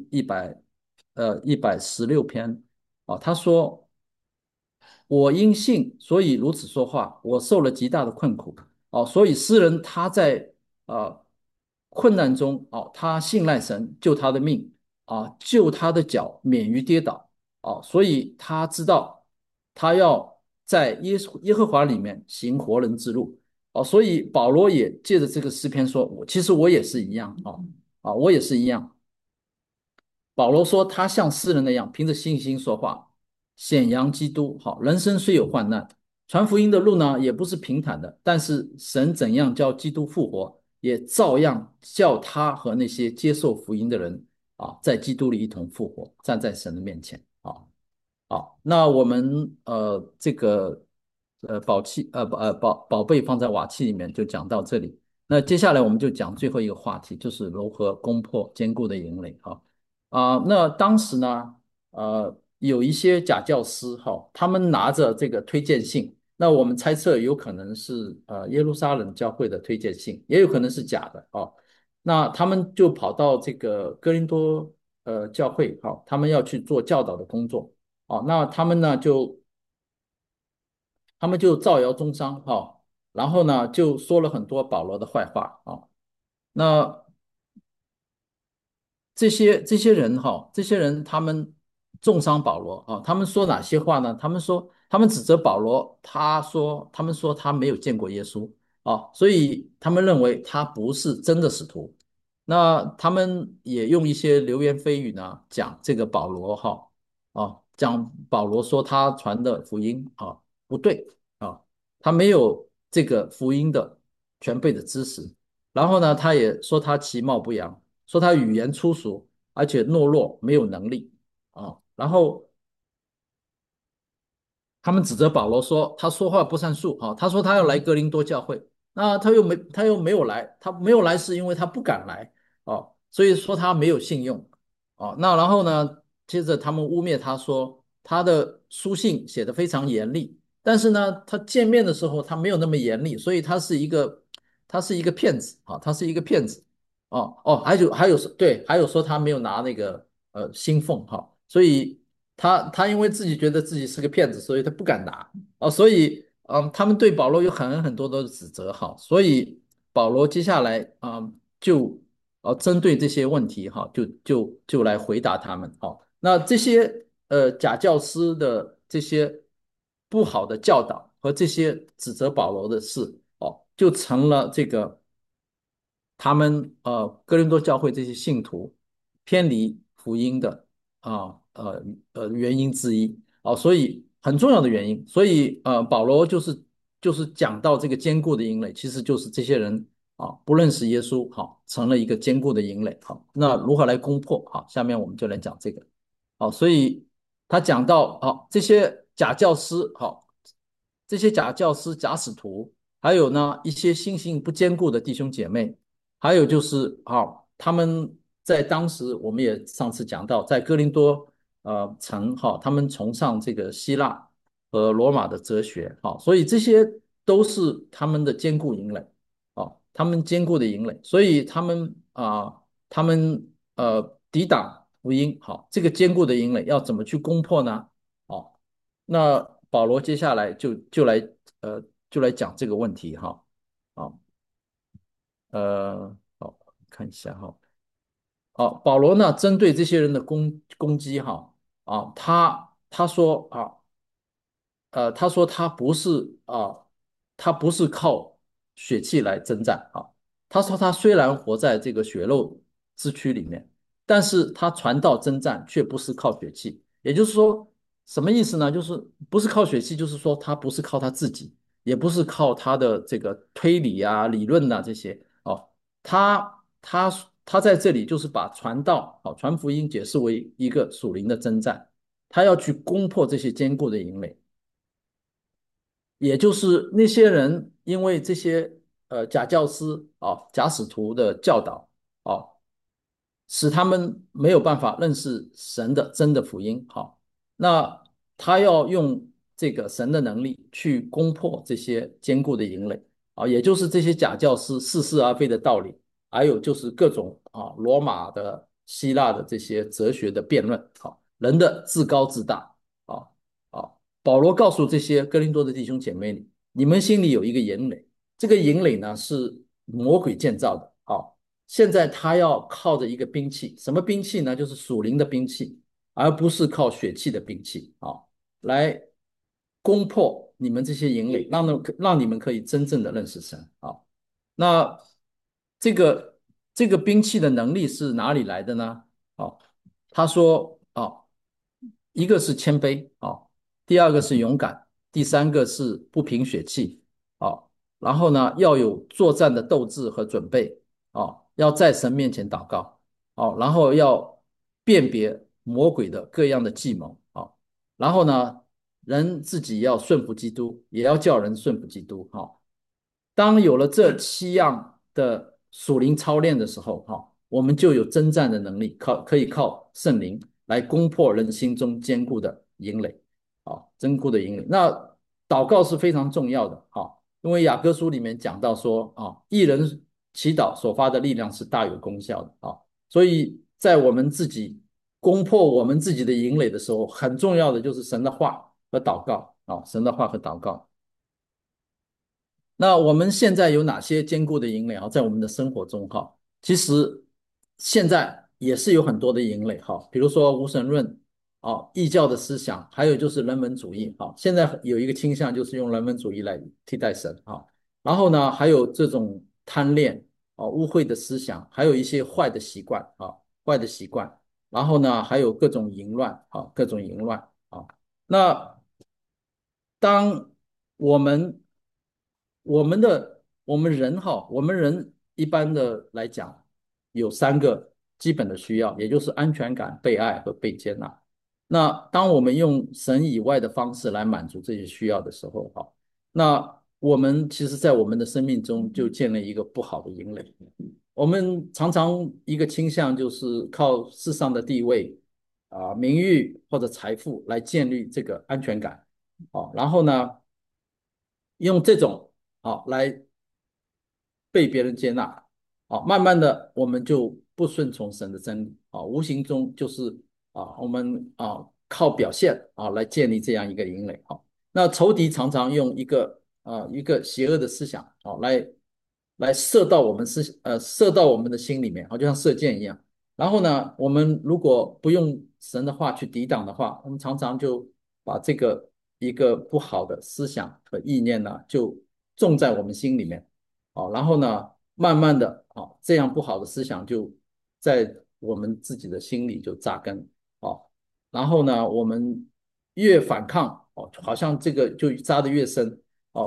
116篇啊，他说我因信，所以如此说话。我受了极大的困苦，哦，所以诗人他在困难中，哦，他信赖神，救他的命，啊，救他的脚免于跌倒，哦，所以他知道他要在耶和华里面行活人之路，哦，所以保罗也借着这个诗篇说，其实我也是一样，我也是一样。保罗说，他像诗人那样，凭着信心说话，显扬基督。好，人生虽有患难，传福音的路呢，也不是平坦的。但是神怎样叫基督复活，也照样叫他和那些接受福音的人在基督里一同复活，站在神的面前。好，那我们这个宝贝放在瓦器里面就讲到这里。那接下来我们就讲最后一个话题，就是如何攻破坚固的营垒。那当时呢，有一些假教师哈，他们拿着这个推荐信，那我们猜测有可能是耶路撒冷教会的推荐信，也有可能是假的哦。那他们就跑到这个哥林多教会，好，他们要去做教导的工作。那他们就造谣中伤然后呢就说了很多保罗的坏话那这些人这些人他们重伤保罗他们说哪些话呢？他们说他们指责保罗，他们说他没有见过耶稣所以他们认为他不是真的使徒。那他们也用一些流言蜚语呢，讲这个保罗讲保罗说他传的福音不对他没有这个福音的全备的知识。然后呢，他也说他其貌不扬，说他语言粗俗，而且懦弱，没有能力然后他们指责保罗说他说话不算数他说他要来哥林多教会，那他又没有来，他没有来是因为他不敢来所以说他没有信用那然后呢，接着他们污蔑他说他的书信写得非常严厉，但是呢，他见面的时候他没有那么严厉，所以他是一个骗子他是一个骗子还有对，还有说他没有拿那个薪俸所以他因为自己觉得自己是个骗子，所以他不敢拿所以他们对保罗有很多的指责所以保罗接下来就针对这些问题就来回答他们那这些假教师的这些不好的教导和这些指责保罗的事就成了这个他们哥林多教会这些信徒偏离福音的原因之一所以很重要的原因。所以保罗就是讲到这个坚固的营垒，其实就是这些人不认识耶稣，好，成了一个坚固的营垒。好，那如何来攻破？好，下面我们就来讲这个。好，所以他讲到，好，这些假教师，好，这些假教师、假使徒，还有呢一些心性不坚固的弟兄姐妹，还有就是，好，他们在当时我们也上次讲到，在哥林多城，哈，他们崇尚这个希腊和罗马的哲学，好，所以这些都是他们的坚固营垒，好，他们坚固的营垒，所以他们抵挡福音，好，这个坚固的营垒要怎么去攻破呢？好，那保罗接下来呃就来讲这个问题哈，好，好，看一下哈，好，保罗呢针对这些人的攻击哈，他说他说他不是靠血气来征战啊。他说他虽然活在这个血肉之躯里面，但是他传道征战却不是靠血气。也就是说，什么意思呢？就是不是靠血气，就是说他不是靠他自己，也不是靠他的这个推理啊、理论啊这些哦。他他在这里就是把传道、传福音解释为一个属灵的征战，他要去攻破这些坚固的营垒。也就是那些人因为这些假教师假使徒的教导使他们没有办法认识神的真的福音。好，那他要用这个神的能力去攻破这些坚固的营垒也就是这些假教师似是而非的道理，还有就是各种罗马的、希腊的这些哲学的辩论。好，人的自高自大啊保罗告诉这些哥林多的弟兄姐妹，你们心里有一个营垒，这个营垒呢是魔鬼建造的。好，现在他要靠着一个兵器，什么兵器呢？就是属灵的兵器，而不是靠血气的兵器来攻破你们这些营垒，让你们可以真正的认识神那这个兵器的能力是哪里来的呢？他说一个是谦卑第二个是勇敢，第三个是不凭血气然后呢要有作战的斗志和准备要在神面前祷告然后要辨别魔鬼的各样的计谋然后呢人自己要顺服基督，也要叫人顺服基督当有了这7样的属灵操练的时候我们就有征战的能力，可以靠圣灵来攻破人心中坚固的营垒坚固的营垒。那祷告是非常重要的因为雅各书里面讲到说义人祈祷所发的力量是大有功效的所以在我们自己攻破我们自己的营垒的时候，很重要的就是神的话和祷告神的话和祷告。那我们现在有哪些坚固的营垒在我们的生活中其实现在也是有很多的营垒比如说无神论异教的思想，还有就是人文主义现在有一个倾向就是用人文主义来替代神然后呢，还有这种贪恋污秽的思想，还有一些坏的习惯坏的习惯，然后呢，还有各种淫乱各种淫乱那当我们我们人一般的来讲，有3个基本的需要，也就是安全感、被爱和被接纳。那当我们用神以外的方式来满足这些需要的时候，那我们其实在我们的生命中就建立一个不好的营垒。我们常常一个倾向就是靠世上的地位名誉或者财富来建立这个安全感然后呢，用这种来被别人接纳慢慢的我们就不顺从神的真理无形中就是我们靠表现来建立这样一个营垒那仇敌常常用一个邪恶的思想来射到我们的心里面就像射箭一样。然后呢，我们如果不用神的话去抵挡的话，我们常常就把这个一个不好的思想和意念呢，就种在我们心里面然后呢，慢慢的这样不好的思想就在我们自己的心里就扎根然后呢，我们越反抗哦，好像这个就扎得越深哦，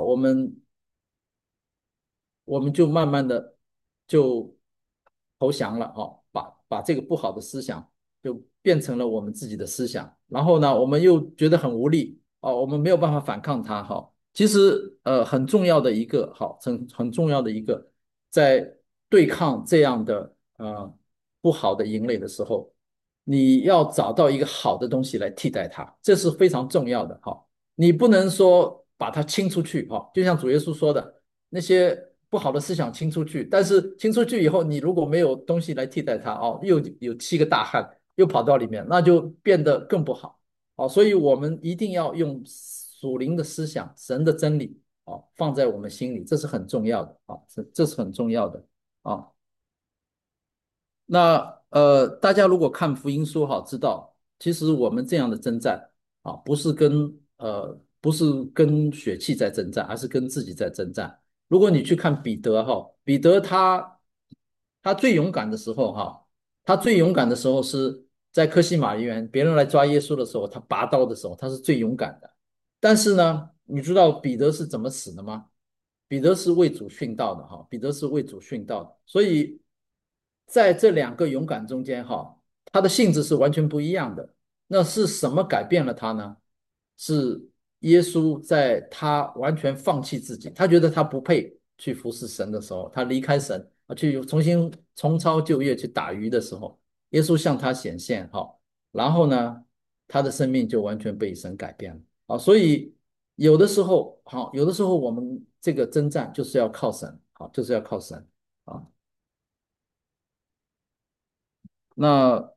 我们就慢慢的就投降了哦，把这个不好的思想就变成了我们自己的思想，然后呢，我们又觉得很无力哦，我们没有办法反抗它哈。其实很重要的一个好，很重要的一个，在对抗这样的不好的营垒的时候，你要找到一个好的东西来替代它，这是非常重要的哈。你不能说把它清出去哈，就像主耶稣说的。那些不好的思想清出去，但是清出去以后，你如果没有东西来替代它，哦，又有7个大汉又跑到里面，那就变得更不好。哦，所以我们一定要用属灵的思想、神的真理，哦，放在我们心里，这是很重要的啊，这是很重要的啊。那大家如果看福音书哈，知道其实我们这样的征战啊，不是跟血气在征战，而是跟自己在征战。如果你去看彼得哈，彼得他最勇敢的时候哈，他最勇敢的时候是在科西玛园，别人来抓耶稣的时候，他拔刀的时候，他是最勇敢的。但是呢，你知道彼得是怎么死的吗？彼得是为主殉道的哈，彼得是为主殉道的，所以在这两个勇敢中间哈，他的性质是完全不一样的。那是什么改变了他呢？是耶稣在他完全放弃自己，他觉得他不配去服侍神的时候，他离开神去重新重操旧业去打鱼的时候，耶稣向他显现哈，然后呢，他的生命就完全被神改变了啊。所以有的时候好，有的时候我们这个征战就是要靠神，好，就是要靠神啊。那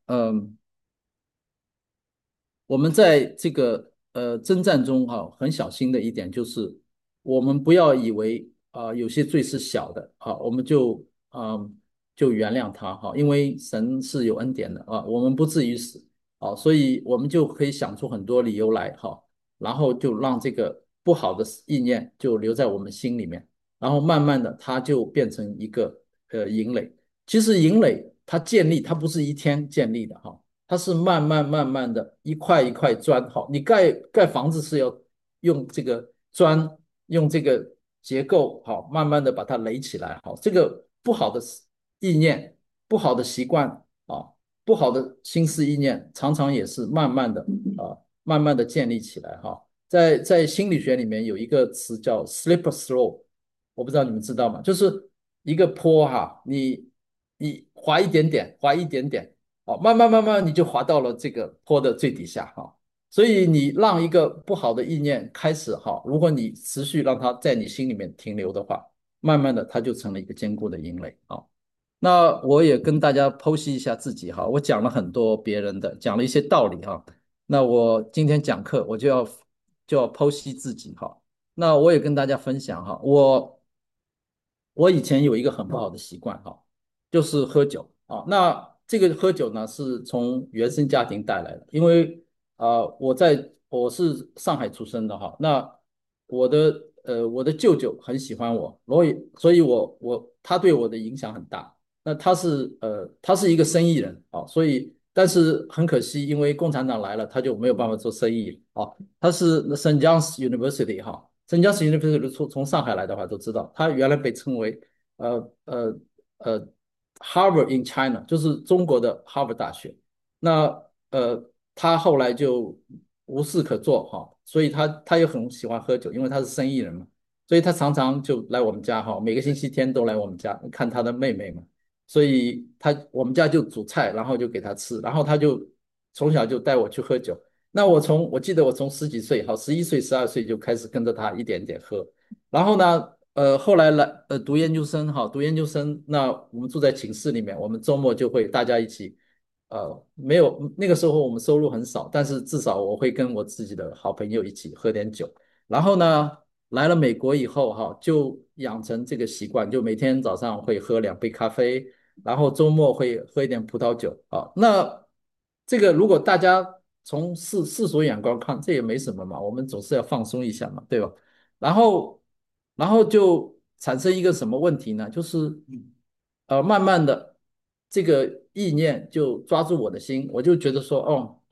我们在这个征战中哈、很小心的一点就是，我们不要以为有些罪是小的我们就原谅他哈、因为神是有恩典的我们不至于死所以我们就可以想出很多理由来然后就让这个不好的意念就留在我们心里面，然后慢慢的它就变成一个营垒。其实营垒它建立，它不是一天建立的它是慢慢的一块一块砖你盖房子是要用这个砖，用这个结构慢慢的把它垒起来这个不好的意念、不好的习惯不好的心思意念，常常也是慢慢的建立起来在心理学里面有一个词叫 slip slope，我不知道你们知道吗？就是一个坡你滑一点点，滑一点点，慢慢你就滑到了这个坡的最底下所以你让一个不好的意念开始如果你持续让它在你心里面停留的话，慢慢的它就成了一个坚固的营垒那我也跟大家剖析一下自己我讲了很多别人的，讲了一些道理那我今天讲课我就要剖析自己那我也跟大家分享我以前有一个很不好的习惯就是喝酒那这个喝酒呢是从原生家庭带来的，因为我是上海出生的那我的舅舅很喜欢我，所以他对我的影响很大。那他是一个生意人所以但是很可惜，因为共产党来了，他就没有办法做生意他是 St. John's University St. John's University 从上海来的话都知道，他原来被称为呃呃呃 Harvard in China，就是中国的哈佛大学。那他后来就无事可做所以他又很喜欢喝酒，因为他是生意人嘛，所以他常常就来我们家每个星期天都来我们家看他的妹妹嘛。所以我们家就煮菜，然后就给他吃，然后他就从小就带我去喝酒。那我记得我从十几岁11岁12岁就开始跟着他一点点喝，然后呢后来读研究生读研究生，那我们住在寝室里面，我们周末就会大家一起没有那个时候我们收入很少，但是至少我会跟我自己的好朋友一起喝点酒。然后呢，来了美国以后就养成这个习惯，就每天早上会喝2杯咖啡，然后周末会喝一点葡萄酒那这个如果大家从世俗眼光看，这也没什么嘛，我们总是要放松一下嘛，对吧？然后就产生一个什么问题呢？就是慢慢的这个意念就抓住我的心，我就觉得说，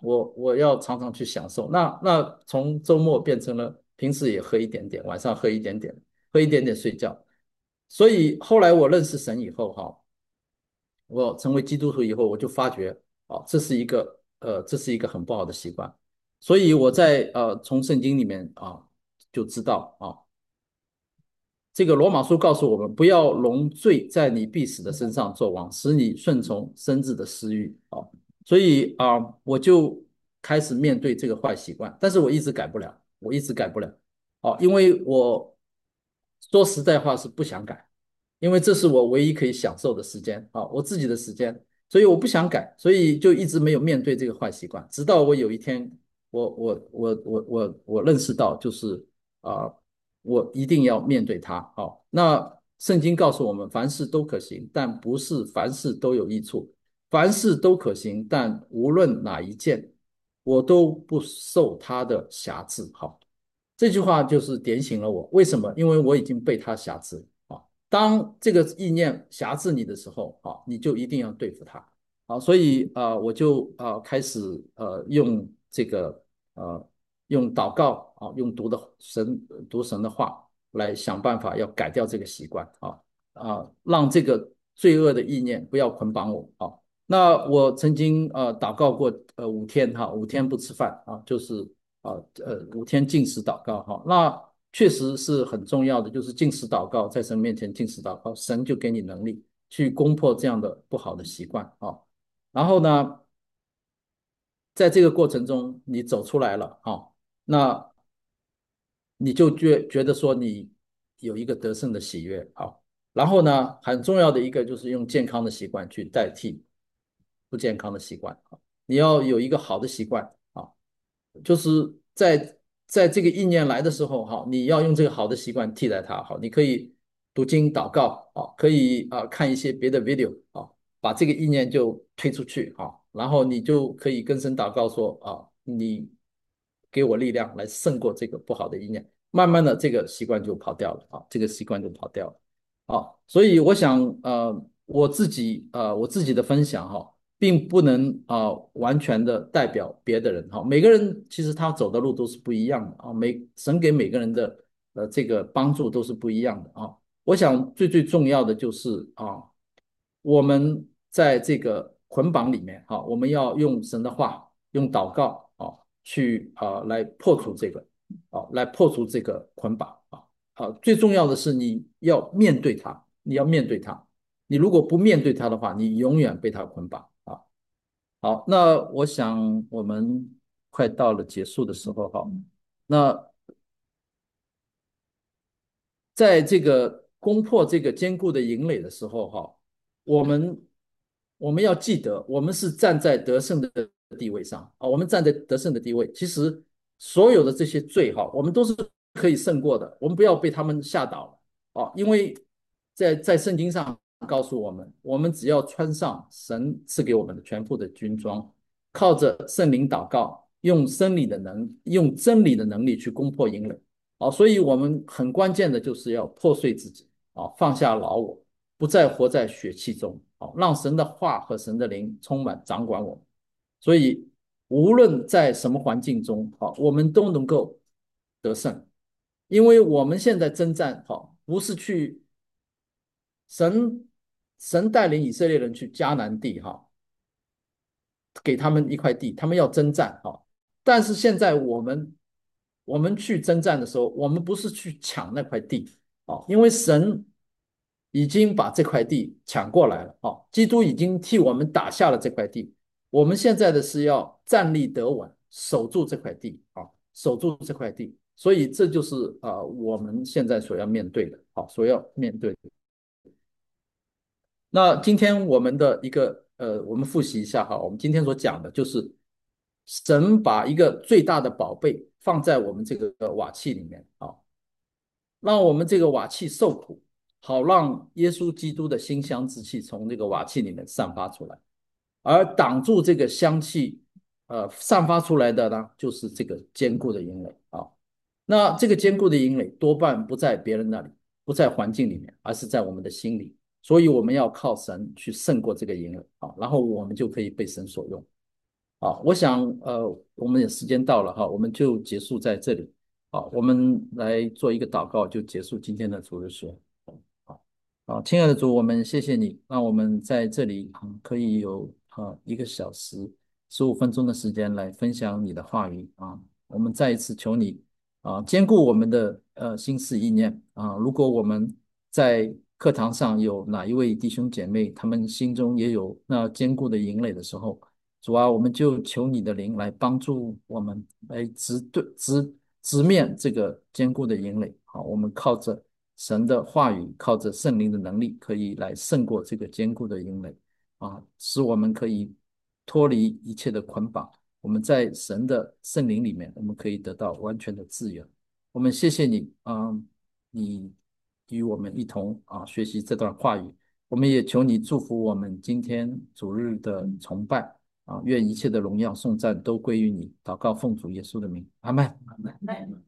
我要常常去享受。那从周末变成了平时也喝一点点，晚上喝一点点，喝一点点睡觉。所以后来我认识神以后，哈，我成为基督徒以后，我就发觉，哦，这是一个很不好的习惯。所以我在从圣经里面就知道这个罗马书告诉我们，不要容罪在你必死的身上作王，使你顺从生殖的私欲。所以我就开始面对这个坏习惯，但是我一直改不了，我一直改不了。因为我说实在话是不想改，因为这是我唯一可以享受的时间我自己的时间，所以我不想改，所以就一直没有面对这个坏习惯，直到我有一天，我认识到，就是啊、我一定要面对它。好，那圣经告诉我们，凡事都可行，但不是凡事都有益处；凡事都可行，但无论哪一件，我都不受它的辖制。好，这句话就是点醒了我。为什么？因为我已经被它辖制。当这个意念辖制你的时候，你就一定要对付它。所以我就开始用这个用祷告用读神的话来想办法要改掉这个习惯让这个罪恶的意念不要捆绑我那我曾经祷告过5天5天不吃饭就是5天禁食祷告那确实是很重要的，就是禁食祷告，在神面前禁食祷告，神就给你能力去攻破这样的不好的习惯然后呢，在这个过程中你走出来了那你就觉得说你有一个得胜的喜悦然后呢，很重要的一个就是用健康的习惯去代替不健康的习惯你要有一个好的习惯就是在这个意念来的时候你要用这个好的习惯替代它你可以读经祷告可以看一些别的 video 把这个意念就推出去然后你就可以跟神祷告说你给我力量来胜过这个不好的意念，慢慢的这个习惯就跑掉了这个习惯就跑掉了所以我想我自己的分享并不能完全的代表别的人每个人其实他走的路都是不一样的神给每个人的这个帮助都是不一样的我想最重要的就是我们在这个捆绑里面我们要用神的话，用祷告去来破除这个来破除这个捆绑最重要的是你要面对它，你要面对它。你如果不面对它的话，你永远被它捆绑好，那我想我们快到了结束的时候那在这个攻破这个坚固的营垒的时候我们我们要记得，我们是站在得胜的地位上我们站在得胜的地位，其实所有的这些罪我们都是可以胜过的，我们不要被他们吓倒因为在圣经上告诉我们，我们只要穿上神赐给我们的全副的军装，靠着圣灵祷告，用真理的能力去攻破营垒所以我们很关键的就是要破碎自己放下老我，不再活在血气中让神的话和神的灵充满掌管我们。所以无论在什么环境中我们都能够得胜，因为我们现在征战不是去神神带领以色列人去迦南地给他们一块地，他们要征战但是现在我们去征战的时候，我们不是去抢那块地因为神已经把这块地抢过来了基督已经替我们打下了这块地，我们现在的是要站立得稳，守住这块地守住这块地，所以这就是我们现在所要面对的所要面对的。那今天我们的一个我们复习一下我们今天所讲的就是神把一个最大的宝贝放在我们这个瓦器里面让我们这个瓦器受苦，好让耶稣基督的馨香之气从这个瓦器里面散发出来，而挡住这个香气散发出来的呢，就是这个坚固的营垒那这个坚固的营垒多半不在别人那里，不在环境里面，而是在我们的心里。所以我们要靠神去胜过这个营垒然后我们就可以被神所用好，我想我们也时间到了哈，我们就结束在这里。好，我们来做一个祷告，就结束今天的主日学。好，好，亲爱的主，我们谢谢你，让我们在这里可以有1个小时15分钟的时间来分享你的话语啊。我们再一次求你兼顾我们的心思意念啊。如果我们在课堂上有哪一位弟兄姐妹，他们心中也有那坚固的营垒的时候，主啊，我们就求你的灵来帮助我们，来直面这个坚固的营垒。好，我们靠着神的话语，靠着圣灵的能力，可以来胜过这个坚固的营垒使我们可以脱离一切的捆绑。我们在神的圣灵里面，我们可以得到完全的自由。我们谢谢你你与我们一同学习这段话语。我们也求你祝福我们今天主日的崇拜愿一切的荣耀颂赞都归于你。祷告奉主耶稣的名，阿门。